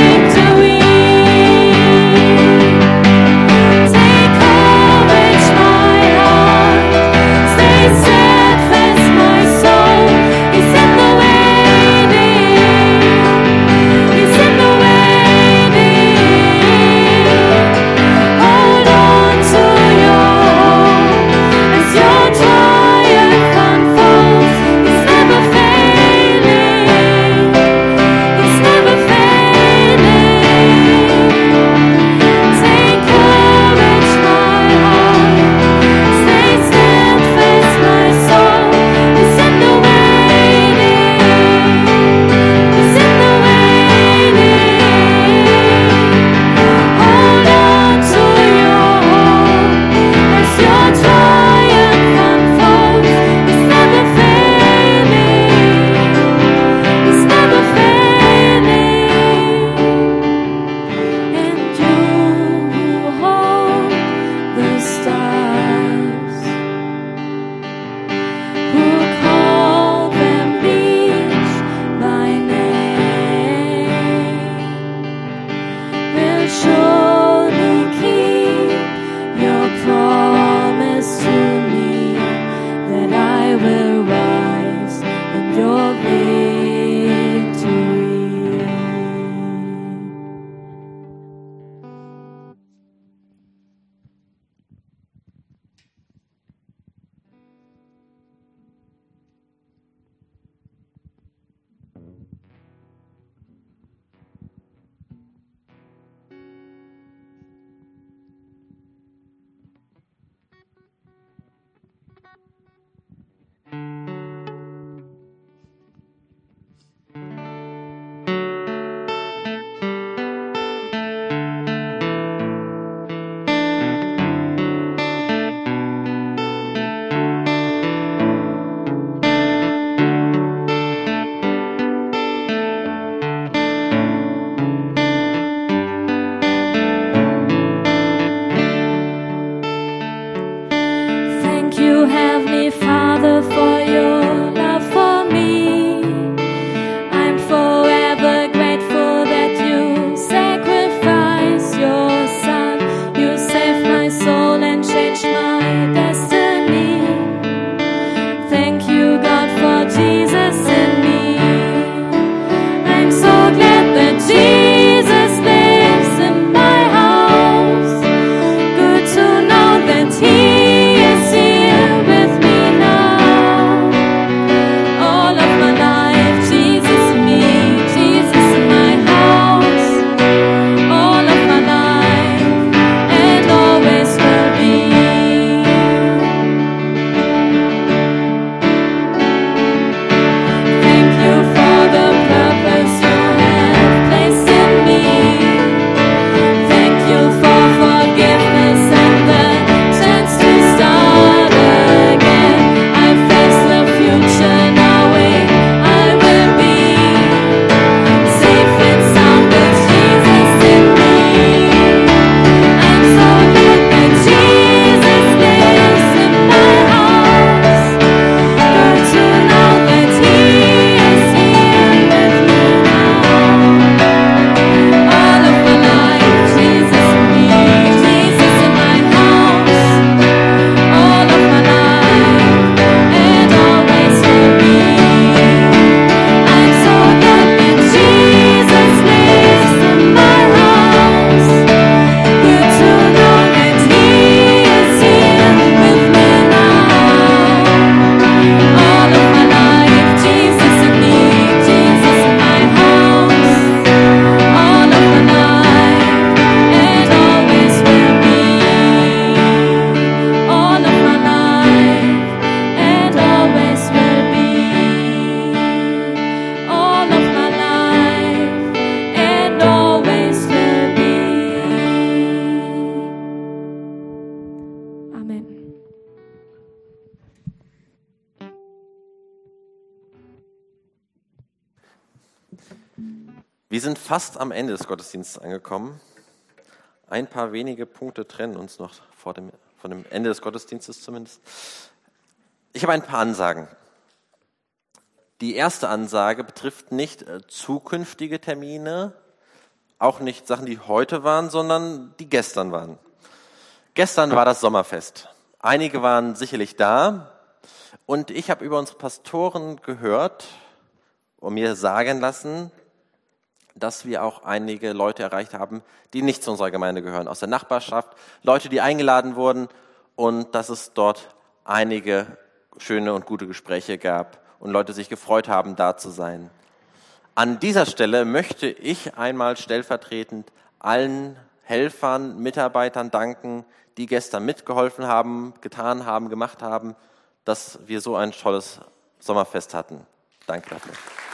Wir sind fast am Ende des Gottesdienstes angekommen. Ein paar wenige Punkte trennen uns noch von dem Ende des Gottesdienstes zumindest. Ich habe ein paar Ansagen. Die erste Ansage betrifft nicht zukünftige Termine, auch nicht Sachen, die heute waren, sondern die gestern waren. Gestern war das Sommerfest. Einige waren sicherlich da und ich habe über unsere Pastoren gehört und mir sagen lassen, dass wir auch einige Leute erreicht haben, die nicht zu unserer Gemeinde gehören, aus der Nachbarschaft, Leute, die eingeladen wurden und dass es dort einige schöne und gute Gespräche gab und Leute sich gefreut haben, da zu sein. An dieser Stelle möchte ich einmal stellvertretend allen Helfern, Mitarbeitern danken, die gestern mitgeholfen haben, getan haben, gemacht haben, dass wir so ein tolles Sommerfest hatten. Danke dafür.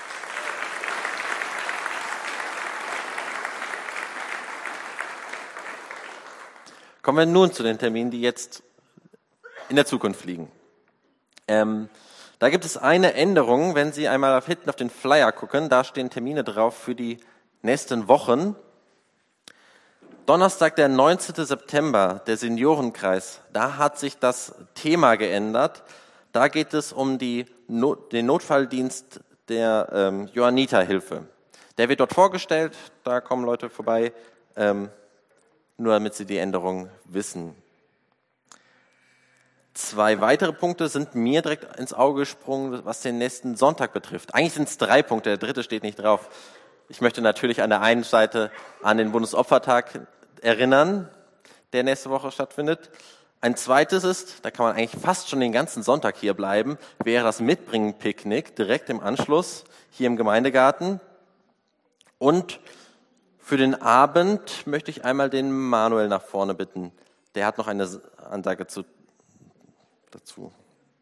Kommen wir nun zu den Terminen, die jetzt in der Zukunft liegen. Da gibt es eine Änderung, wenn Sie einmal hinten auf den Flyer gucken, da stehen Termine drauf für die nächsten Wochen. Donnerstag, der 19. September, der Seniorenkreis, da hat sich das Thema geändert. Da geht es um den Notfalldienst der Johanniterhilfe. Der wird dort vorgestellt, da kommen Leute vorbei, nur damit Sie die Änderung wissen. 2 weitere Punkte sind mir direkt ins Auge gesprungen, was den nächsten Sonntag betrifft. Eigentlich sind es 3 Punkte, der dritte steht nicht drauf. Ich möchte natürlich an der einen Seite an den Bundesopfertag erinnern, der nächste Woche stattfindet. Ein zweites ist, da kann man eigentlich fast schon den ganzen Sonntag hier bleiben, wäre das Mitbringen-Picknick direkt im Anschluss hier im Gemeindegarten. Und für den Abend möchte ich einmal den Manuel nach vorne bitten. Der hat noch eine Ansage dazu.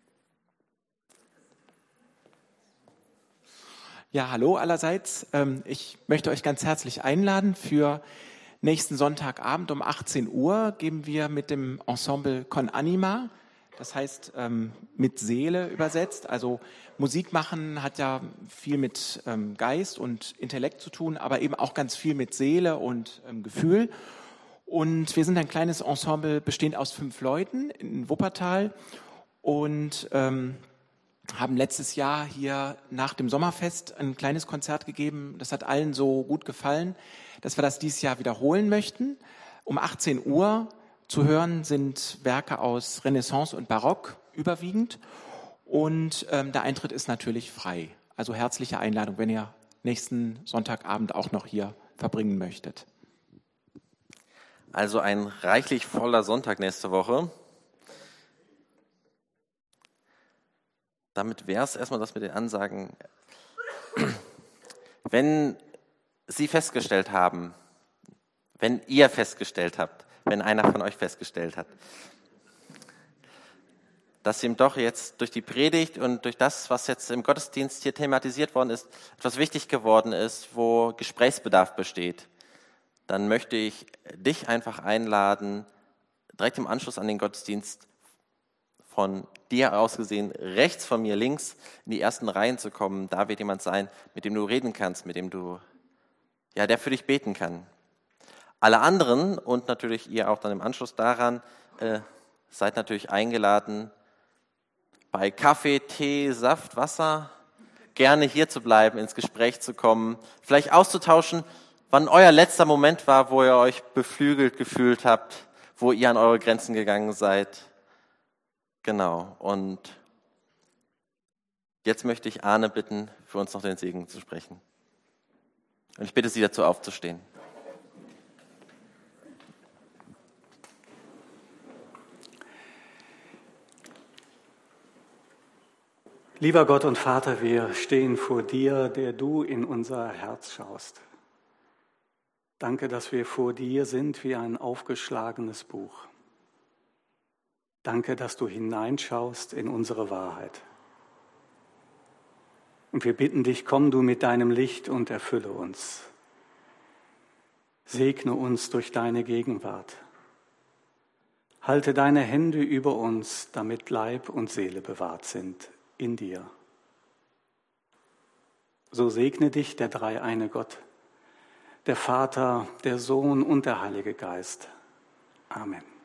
Ja, hallo allerseits. Ich möchte euch ganz herzlich einladen. Für nächsten Sonntagabend um 18 Uhr geben wir mit dem Ensemble Con Anima, das heißt mit Seele übersetzt. Also Musik machen hat ja viel mit Geist und Intellekt zu tun, aber eben auch ganz viel mit Seele und Gefühl. Und wir sind ein kleines Ensemble bestehend aus 5 Leuten in Wuppertal und haben letztes Jahr hier nach dem Sommerfest ein kleines Konzert gegeben. Das hat allen so gut gefallen, dass wir das dieses Jahr wiederholen möchten. Um 18 Uhr zu hören sind Werke aus Renaissance und Barock überwiegend. Und der Eintritt ist natürlich frei. Also herzliche Einladung, wenn ihr nächsten Sonntagabend auch noch hier verbringen möchtet. Also ein reichlich voller Sonntag nächste Woche. Damit wäre es erstmal das mit den Ansagen. Wenn Sie festgestellt haben, wenn ihr festgestellt habt, wenn einer von euch festgestellt hat, dass ihm doch jetzt durch die Predigt und durch das, was jetzt im Gottesdienst hier thematisiert worden ist, etwas wichtig geworden ist, wo Gesprächsbedarf besteht, dann möchte ich dich einfach einladen, direkt im Anschluss an den Gottesdienst von dir aus gesehen, rechts von mir, links, in die ersten Reihen zu kommen. Da wird jemand sein, mit dem du reden kannst, mit dem du, ja, der für dich beten kann. Alle anderen und natürlich ihr auch dann im Anschluss daran, seid natürlich eingeladen, bei Kaffee, Tee, Saft, Wasser gerne hier zu bleiben, ins Gespräch zu kommen, vielleicht auszutauschen, wann euer letzter Moment war, wo ihr euch beflügelt gefühlt habt, wo ihr an eure Grenzen gegangen seid. Genau, und jetzt möchte ich Arne bitten, für uns noch den Segen zu sprechen. Und ich bitte Sie dazu aufzustehen. Lieber Gott und Vater, wir stehen vor dir, der du in unser Herz schaust. Danke, dass wir vor dir sind wie ein aufgeschlagenes Buch. Danke, dass du hineinschaust in unsere Wahrheit. Und wir bitten dich, komm du mit deinem Licht und erfülle uns. Segne uns durch deine Gegenwart. Halte deine Hände über uns, damit Leib und Seele bewahrt sind in dir. So segne dich der dreieine Gott, der Vater, der Sohn und der Heilige Geist. Amen.